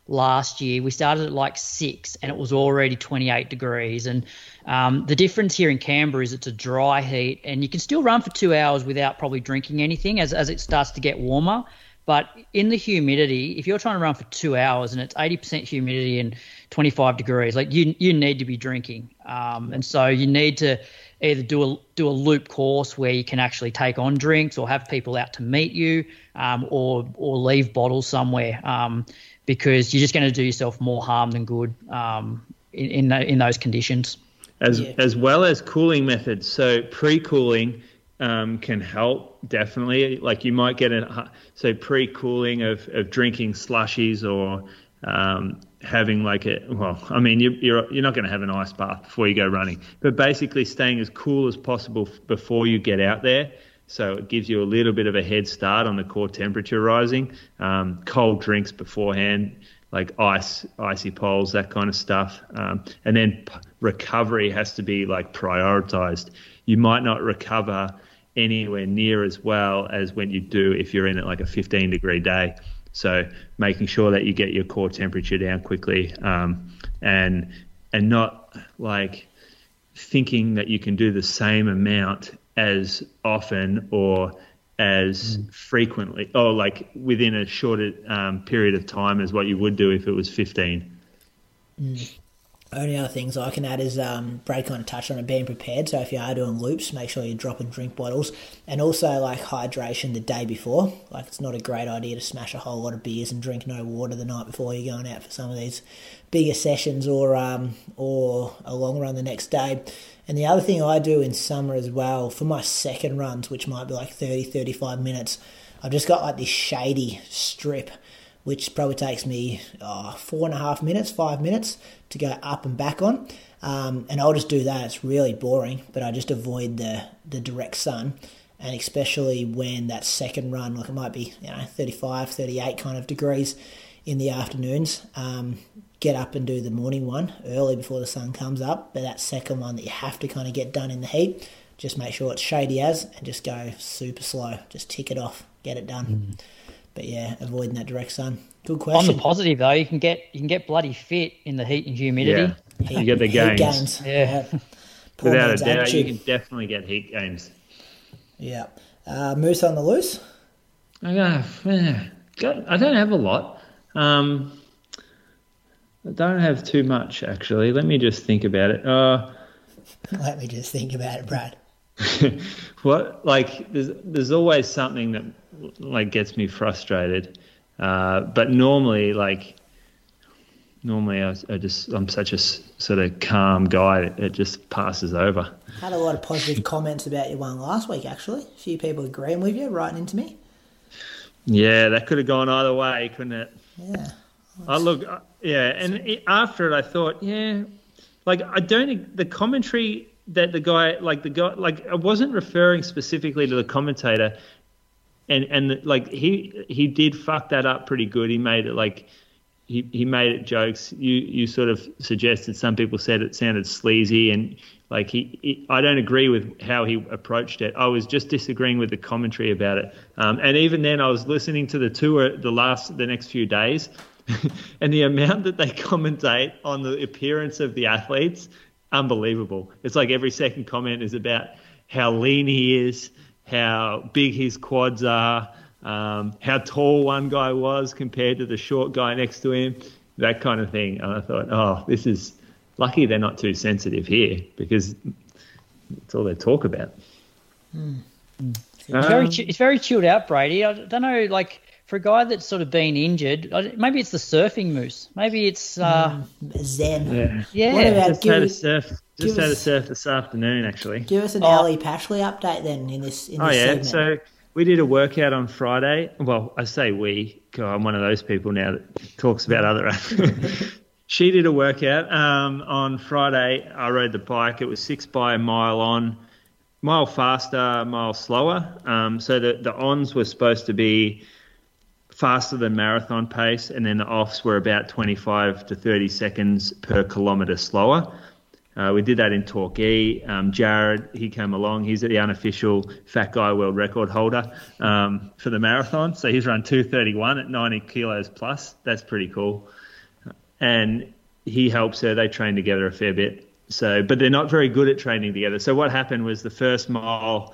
last year. We started at like six and it was already twenty-eight degrees. And um, the difference here in Canberra is it's a dry heat and you can still run for two hours without probably drinking anything as, as it starts to get warmer. But in the humidity, if you're trying to run for two hours and it's eighty percent humidity and twenty-five degrees, like you you need to be drinking. Um, and so you need to either do a do a loop course where you can actually take on drinks or have people out to meet you, um, or or leave bottles somewhere, um, because you're just going to do yourself more harm than good um, in in, the, in those conditions. As Yeah. as well as cooling methods. So pre-cooling um, can help definitely. Like you might get a so pre-cooling of, of drinking slushies or um, having like a well, I mean you, you're you're not going to have an ice bath before you go running, but basically staying as cool as possible f- before you get out there. So it gives you a little bit of a head start on the core temperature rising. Um, cold drinks beforehand, like ice, icy poles, that kind of stuff. Um, and then p- recovery has to be like prioritized. You might not recover anywhere near as well as when you do if you're in at like a fifteen degree day. So making sure that you get your core temperature down quickly, um, and and not like thinking that you can do the same amount as often or as mm. frequently, or like within a shorter um, period of time as what you would do if it was fifteen. Mm. Only other things I can add is um, Brad kind of touched on it, being prepared. So if you are doing loops, make sure you're dropping drink bottles, and also like hydration the day before. Like it's not a great idea to smash a whole lot of beers and drink no water the night before you're going out for some of these bigger sessions or um, or a long run the next day. And the other thing I do in summer as well, for my second runs, which might be like thirty, thirty-five minutes, I've just got like this shady strip, which probably takes me oh, four and a half minutes, five minutes to go up and back on. Um, and I'll just do that. It's really boring, but I just avoid the, the direct sun. And especially when that second run, like it might be, you know, thirty-five, thirty-eight kind of degrees in the afternoons, um, get up and do the morning one early before the sun comes up. But that second one that you have to kind of get done in the heat, just make sure it's shady as and just go super slow. Just tick it off, get it done. Mm. But yeah, avoiding that direct sun. Good question. On the positive though, you can get you can get bloody fit in the heat and humidity. Yeah, heat, you get the gains. gains. Yeah, yeah. Without a doubt, attitude. You can definitely get heat gains. Yeah. Uh, moose on the loose? I don't, I don't have a lot. Um, I don't have too much, actually. Let me just think about it. Uh, Let me just think about it, Brad. What? Like, there's there's always something that like gets me frustrated. Uh, but normally, like, normally I, I just I'm such a sort of calm guy. It, it just passes over. Had a lot of positive comments about your one last week, actually. A few people agreeing with you, writing into me. Yeah, that could have gone either way, couldn't it? Yeah. I look, yeah, and it, after it, I thought, yeah, like I don't the commentary that the guy, like the guy, like I wasn't referring specifically to the commentator, and and like he he did fuck that up pretty good. He made it like he he made it jokes. You you sort of suggested some people said it sounded sleazy, and like he, he I don't agree with how he approached it. I was just disagreeing with the commentary about it, um, and even then I was listening to the tour the last the next few days. And the amount that they commentate on the appearance of the athletes, unbelievable. It's like every second comment is about how lean he is, how big his quads are, um, how tall one guy was compared to the short guy next to him, that kind of thing. And I thought, oh, this is lucky they're not too sensitive here because that's all they talk about. Mm. Mm. It's, um, very, it's very chilled out, Brady. I don't know, like, for a guy that's sort of been injured, maybe it's the surfing moose. Maybe it's uh, mm, zen. Yeah. yeah. What about just give, had a surf. Just had us, a surf this afternoon, actually. Give us an oh. Ali Pashley update then in this. In oh this yeah, segment. so we did a workout on Friday. Well, I say we. God, I'm one of those people now that talks about other athletes. She did a workout um, on Friday. I rode the bike. It was six by a mile on, mile faster, mile slower. Um, so the the ons were supposed to be faster than marathon pace, and then the offs were about twenty-five to thirty seconds per kilometre slower. Uh, we did that in Torquay. Um, Jared, he came along. He's the unofficial fat guy world record holder um, for the marathon. So he's run two thirty-one at ninety kilos plus. That's pretty cool. and he helps her. They train together a fair bit. So, but they're not very good at training together. So what happened was the first mile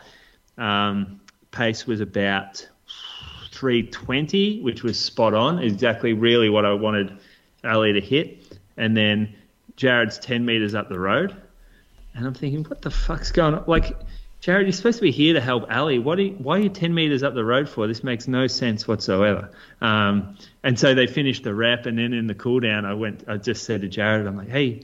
um, pace was about three twenty, which was spot on, exactly really what I wanted Ali to hit. And then Jared's ten metres up the road. And I'm thinking, what the fuck's going on? Like, Jared, you're supposed to be here to help Ali. What are you, why are you ten metres up the road for? This makes no sense whatsoever. Um, and so they finished the rep, and then in the cool down, I went. I just said to Jared, I'm like, hey,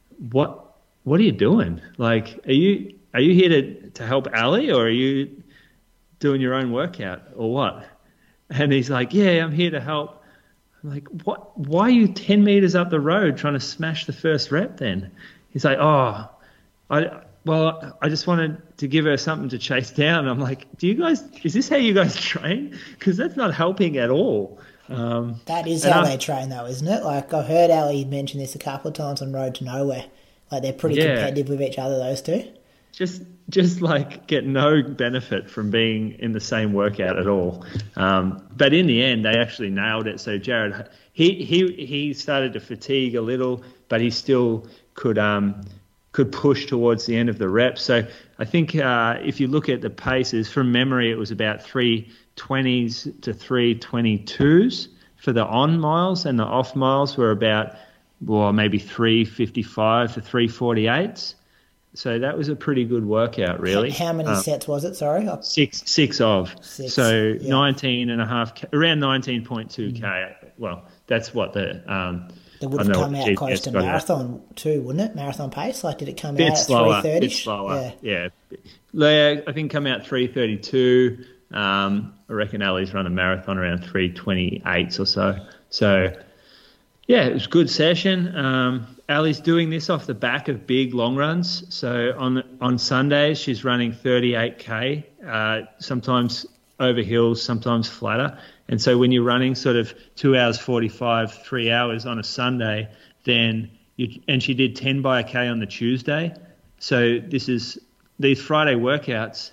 what what are you doing? Like, are you are you here to, to help Ali, or are you doing your own workout, or what? And he's like, yeah, I'm here to help. I'm like, what? Why are you ten metres up the road trying to smash the first rep then? He's like, oh, I... Well, I just wanted to give her something to chase down. I'm like, do you guys, is this how you guys train? Because that's not helping at all. Um, that is how I, they train, though, isn't it? Like, I've heard Ali mention this a couple of times on Road to Nowhere. Like, they're pretty yeah. competitive with each other, those two. Just, just like get no benefit from being in the same workout at all. Um, but in the end, they actually nailed it. So Jared, he he he started to fatigue a little, but he still could um. could push towards the end of the rep. So I think uh, if you look at the paces, from memory, it was about three twenties to three twenty-twos for the on miles, and the off miles were about, well, maybe three fifty-five to three forty-eights. So that was a pretty good workout, really. How many um, sets was it, sorry? Six six of. Six, so yeah. nineteen and a half, around nineteen point two K. Well, that's what the... Um, It would have come out close to marathon too, wouldn't it? Marathon pace? Like, did it come bit out slower, at three thirty? bit slower, yeah. yeah. I think come out three thirty-two. Um, I reckon Ali's run a marathon around three twenty-eights or so. So, yeah, it was a good session. Um, Ali's doing this off the back of big long runs. So on on Sundays, she's running thirty-eight K, uh, sometimes over hills, sometimes flatter. And so when you're running sort of two hours forty-five, three hours on a Sunday, then you, and she did ten by a K on the Tuesday. So this is, these Friday workouts,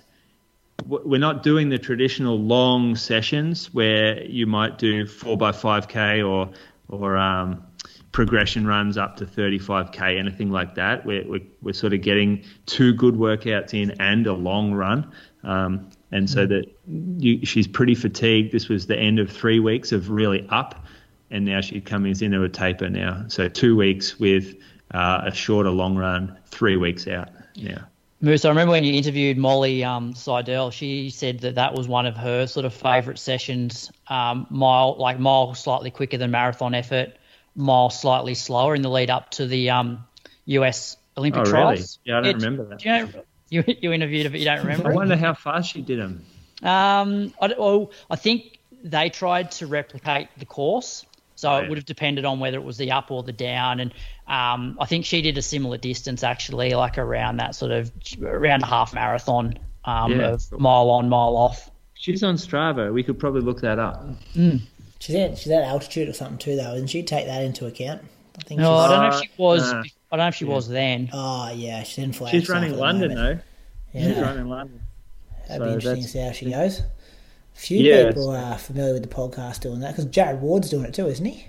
we're not doing the traditional long sessions where you might do four by five K or, or, um, progression runs up to thirty-five K, anything like that. We're, we're, we're sort of getting two good workouts in and a long run. Um, and so that you, she's pretty fatigued. This was the end of three weeks of really up, and now she comes into a taper now. So two weeks with uh, a shorter long run, three weeks out now. Moose, I remember when you interviewed Molly um, Seidel, she said that that was one of her sort of favourite sessions, um, mile like mile slightly quicker than marathon effort, mile slightly slower in the lead up to the um, U S Olympic oh, trials. Really? Yeah, I don't it, remember that. Do you know, you, you interviewed her, but you don't remember? I wonder how fast she did them. Um, I, well, I think they tried to replicate the course, so oh, it yeah. would have depended on whether it was the up or the down. And um, I think she did a similar distance, actually, like around that sort of around a half marathon um, Yeah. of mile on, mile off. She's on Strava. We could probably look that up. Mm. She's at, she's at altitude or something too, though, isn't she? Take that into account. I think. No, she's, I don't know if she was. Uh, I don't know if she was then. Oh yeah, she's in flag. She's running London, though. Yeah. She's running London. That'd So be interesting to that's- see how she goes. A few Yeah, people are familiar with the podcast doing that, because Jared Ward's doing it too, isn't he?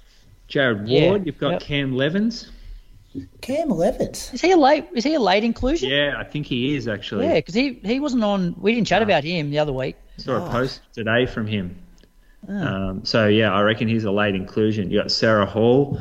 Jared Ward. Yeah. You've got Yep. Cam Levins. Cam Levins. Is he a late? Is he a late inclusion? Yeah, I think he is actually. Yeah, because he, he wasn't on. We didn't chat about him the other week. Saw Oh. a post today from him. Oh. Um, so yeah, I reckon he's a late inclusion. You got Sarah Hall.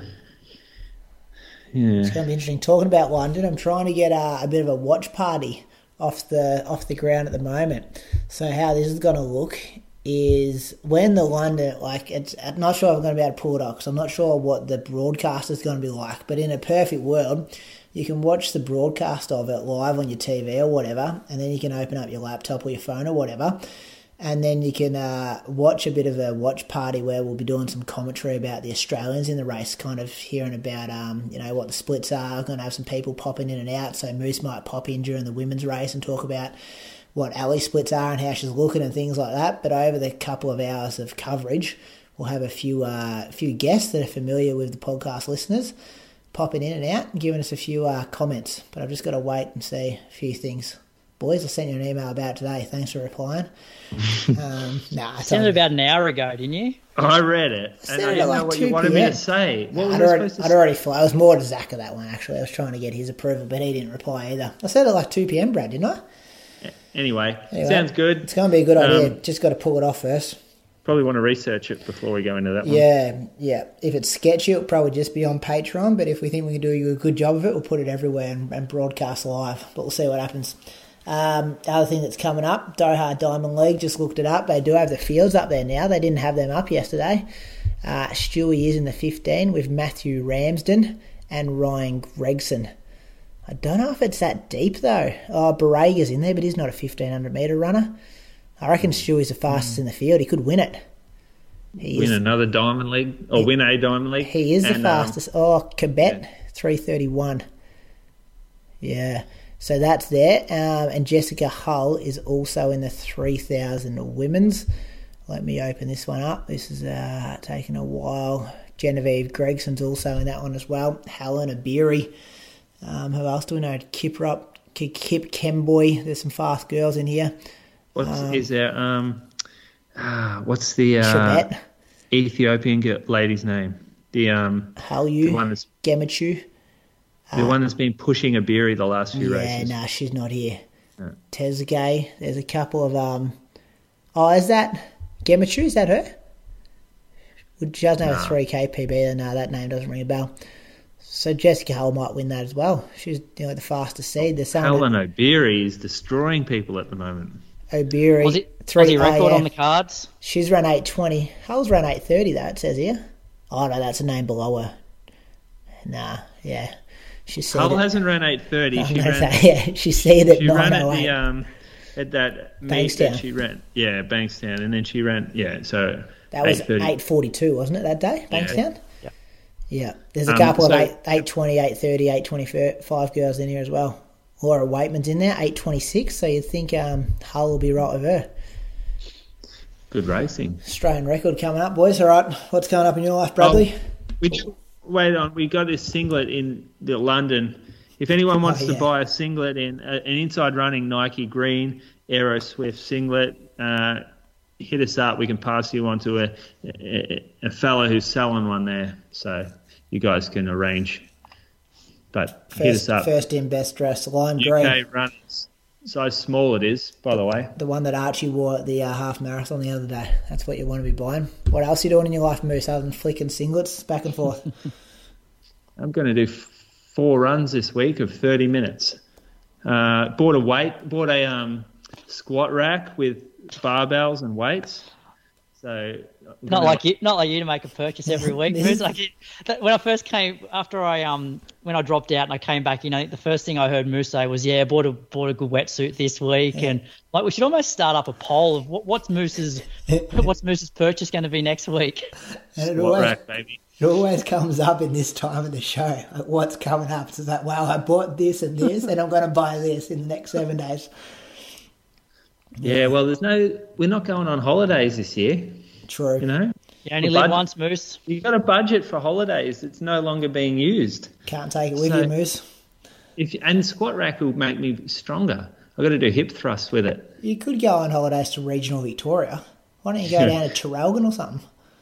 Yeah. It's going to be interesting. Talking about London, I'm trying to get a, a bit of a watch party off the off the ground at the moment. So how this is going to look is when the London, like, it's, I'm not sure if I'm going to be able to pull it off because I'm not sure what the broadcast is going to be like. But in a perfect world, you can watch the broadcast of it live on your T V or whatever, and then you can open up your laptop or your phone or whatever, and then you can uh, watch a bit of a watch party where we'll be doing some commentary about the Australians in the race, kind of hearing about, um, you know, what the splits are. We're going to have some people popping in and out, so Moose might pop in during the women's race and talk about what Ali splits are and how she's looking and things like that. But over the couple of hours of coverage, we'll have a few uh, few guests that are familiar with the podcast listeners popping in and out and giving us a few uh, comments. But I've just got to wait and see a few things boys, I sent you an email about it today. Thanks for replying. Um, nah, I Sent it about an hour ago, didn't you? I read it, sent and I it didn't at know like what you two wanted me p.m. to say. What I'd was I already, supposed to I'd say? already fly. I was more to Zach of that one, actually. I was trying to get his approval, but he didn't reply either. I said it at like two p.m, Brad, didn't I? Anyway, Anyway, sounds good. It's going to be a good idea. Um, Just got to pull it off first. Probably want to research it before we go into that one. Yeah, yeah. If it's sketchy, it'll probably just be on Patreon, but if we think we can do a good job of it, we'll put it everywhere and, and broadcast live. But we'll see what happens. Um, the other thing that's coming up, Doha Diamond League, just looked it up. They do have the fields up there now. They didn't have them up yesterday. Uh, Stewie is in the fifteen with Matthew Ramsden and Ryan Gregson. I don't know if it's that deep, though. Oh, Barega's in there, but he's not a fifteen hundred metre runner. I reckon Stewie's the fastest mm. in the field. He could win it. He win is, another Diamond League, or he, win a Diamond League. He is and, the fastest. Um, oh, Quebec, yeah. three thirty-one. Yeah, so that's there. Um, and Jessica Hull is also in the three thousand women's. Let me open this one up. This is uh, taking a while. Genevieve Gregson's also in that one as well. Helen Abiri. Um, who else do we know? Kiprup, Kip Kemboy. There's some fast girls in here. What's um, is there? Um, uh, what's the uh, Shabbat. Ethiopian lady's name? The um, Halyu, the one that's Gemachu. The uh, one that's been pushing Abiri the last few yeah, races. Yeah, nah, she's not here. No. Tezgay. There's a couple of um. Oh, is that Gemachu? Is that her? She doesn't have nah. a three K P B. No, that name doesn't ring a bell. So Jessica Hull might win that as well. She's you know, the fastest seed. There's Helen that... Obiri is destroying people at the moment. Obiri. Was it three record oh, yeah. on the cards? She's run eight twenty. Hull's run eight thirty though, it says here. Oh no, that's a name below her. Nah, yeah. She said Hull it. hasn't run eight thirty. Oh, she no, ran that, yeah, she said it She ran at oh eight. the um at that meet Bankstown. that she ran. Yeah, Bankstown, and then she ran yeah, so that was eight forty-two, wasn't it, that day? Bankstown? Yeah. Yeah, there's a Um, couple so- of eight, eight twenty, eight thirty, eight twenty-five girls in here as well. Laura Waitman's in there, eight twenty-six, so you'd think um, Hull will be right with her. Good racing. Australian record coming up, boys. All right, what's coming up in your life, Bradley? Oh, we wait on. We got this singlet in the London. If anyone wants Oh, to yeah. buy a singlet in uh, an inside running Nike green Aero Swift singlet, uh, hit us up. We can pass you on to a, a a fellow who's selling one there, so you guys can arrange. But hit us First, up. first in, best dressed, lime U K green. runners, size small it is, by the way. The one that Archie wore at the uh, half marathon the other day. That's what you want to be buying. What else are you doing in your life, Moose, other than flicking singlets back and forth? I'm going to do f- four runs this week of thirty minutes. Uh, bought a weight, bought a um, squat rack with barbells and weights. So Not like you, not like you to make a purchase every week. Moose. Like it, that, when I first came, after I um, when I dropped out and I came back, you know, the first thing I heard Moose say was, "Yeah, bought a bought a good wetsuit this week," Yeah. and like we should almost start up a poll of what, what's Moose's what's Moose's purchase going to be next week. And it squat always, rack, baby. it always comes up in this time of the show. Like, what's coming up? It's like, wow, I bought this and this, and I'm going to buy this in the next seven days. Yeah, well, there's no, we're not going on holidays this year. True. You know, You only The live bud- once, Moose. you've got a budget for holidays. It's no longer being used. Can't take it with So- you, Moose. If and squat rack will make me stronger. I've got to do hip thrusts with it. You could go on holidays to regional Victoria. Why don't you go down to Traralgon or something?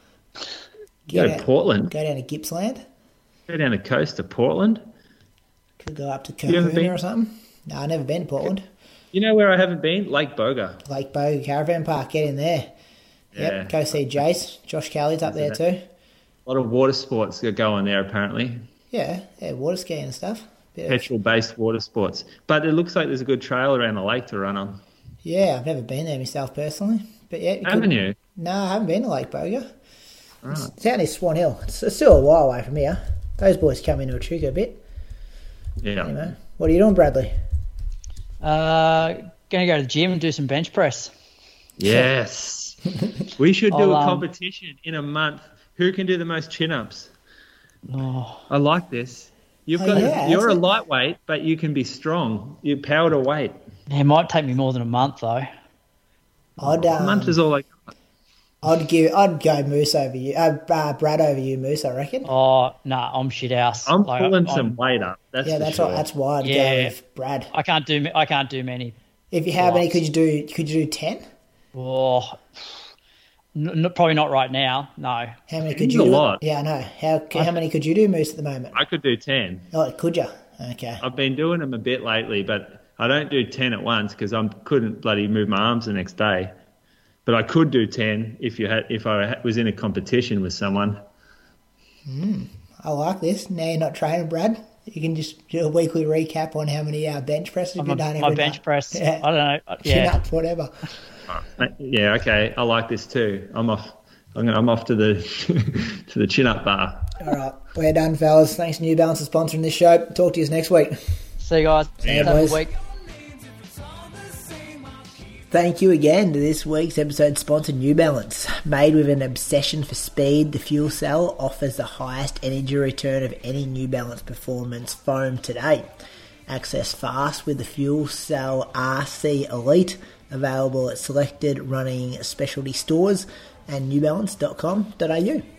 Go down- to Portland. Go down to Gippsland. Go down the coast to Portland. Could go up to You ever Kahuna been? or something. No, I've never been to Portland. You know where I haven't been? Lake Boga. Lake Boga Caravan Park, get in there. Yep, Yeah. go see Jace. Josh Kelly's up there too. A lot of water sports that go on there apparently. Yeah, yeah, water skiing and stuff. Bit of- Petrol-based water sports. But it looks like there's a good trail around the lake to run on. yeah, I've never been there myself personally. But yeah, you Haven't could- you? No, I haven't been to Lake Boga. Right. It's down near Swan Hill. It's, it's still a while away from here. Those boys come into a Echuca a bit. Yeah. Anyway, what are you doing, Bradley? Uh, going to go to the gym and do some bench press. Yes. We should do I'll, a um, competition in a month. Who can do the most chin-ups? Oh, I like this. You've Oh, got yeah, you're a that's it. lightweight, but you can be strong. You power to weight. it might take me more than a month though. I'd A um, month is all like I'd give I'd go Moose over you. Uh, uh, Brad over you, Moose. I reckon. Oh, nah, I'm shit house. I'm Like, pulling I'm- some weight up. That's yeah, for that's sure. what, that's why I'd Yeah. go with Brad. I can't do. I can't do many. If you how many What? could you do? Could you do ten? Oh, n- n- probably not right now. No. How many could It's you a do? lot. Yeah, I know. How how many could you do, Moose, at the moment? I could do ten. Oh, could you? Okay. I've been doing them a bit lately, but I don't do ten at once because I couldn't bloody move my arms the next day. But I could do ten if you had if I was in a competition with someone. I like this. Now you're not training, Brad. You can just do a weekly recap on how many uh, bench presses My, you've done my every bench day. press. Yeah. I don't know. Uh, Chin Yeah. ups, whatever. Yeah, okay, I like this too. I'm off. I'm, gonna, I'm off to the to the chin up bar. All right, we're done, fellas. Thanks to New Balance for sponsoring this show. Talk to you next week. See you guys. you, Have a boys. week. Thank you again to this week's episode sponsor, New Balance. Made with an obsession for speed, the Fuel Cell offers the highest energy return of any New Balance performance foam today. Access fast with the Fuel Cell R C Elite, available at selected running specialty stores and new balance dot com dot a u.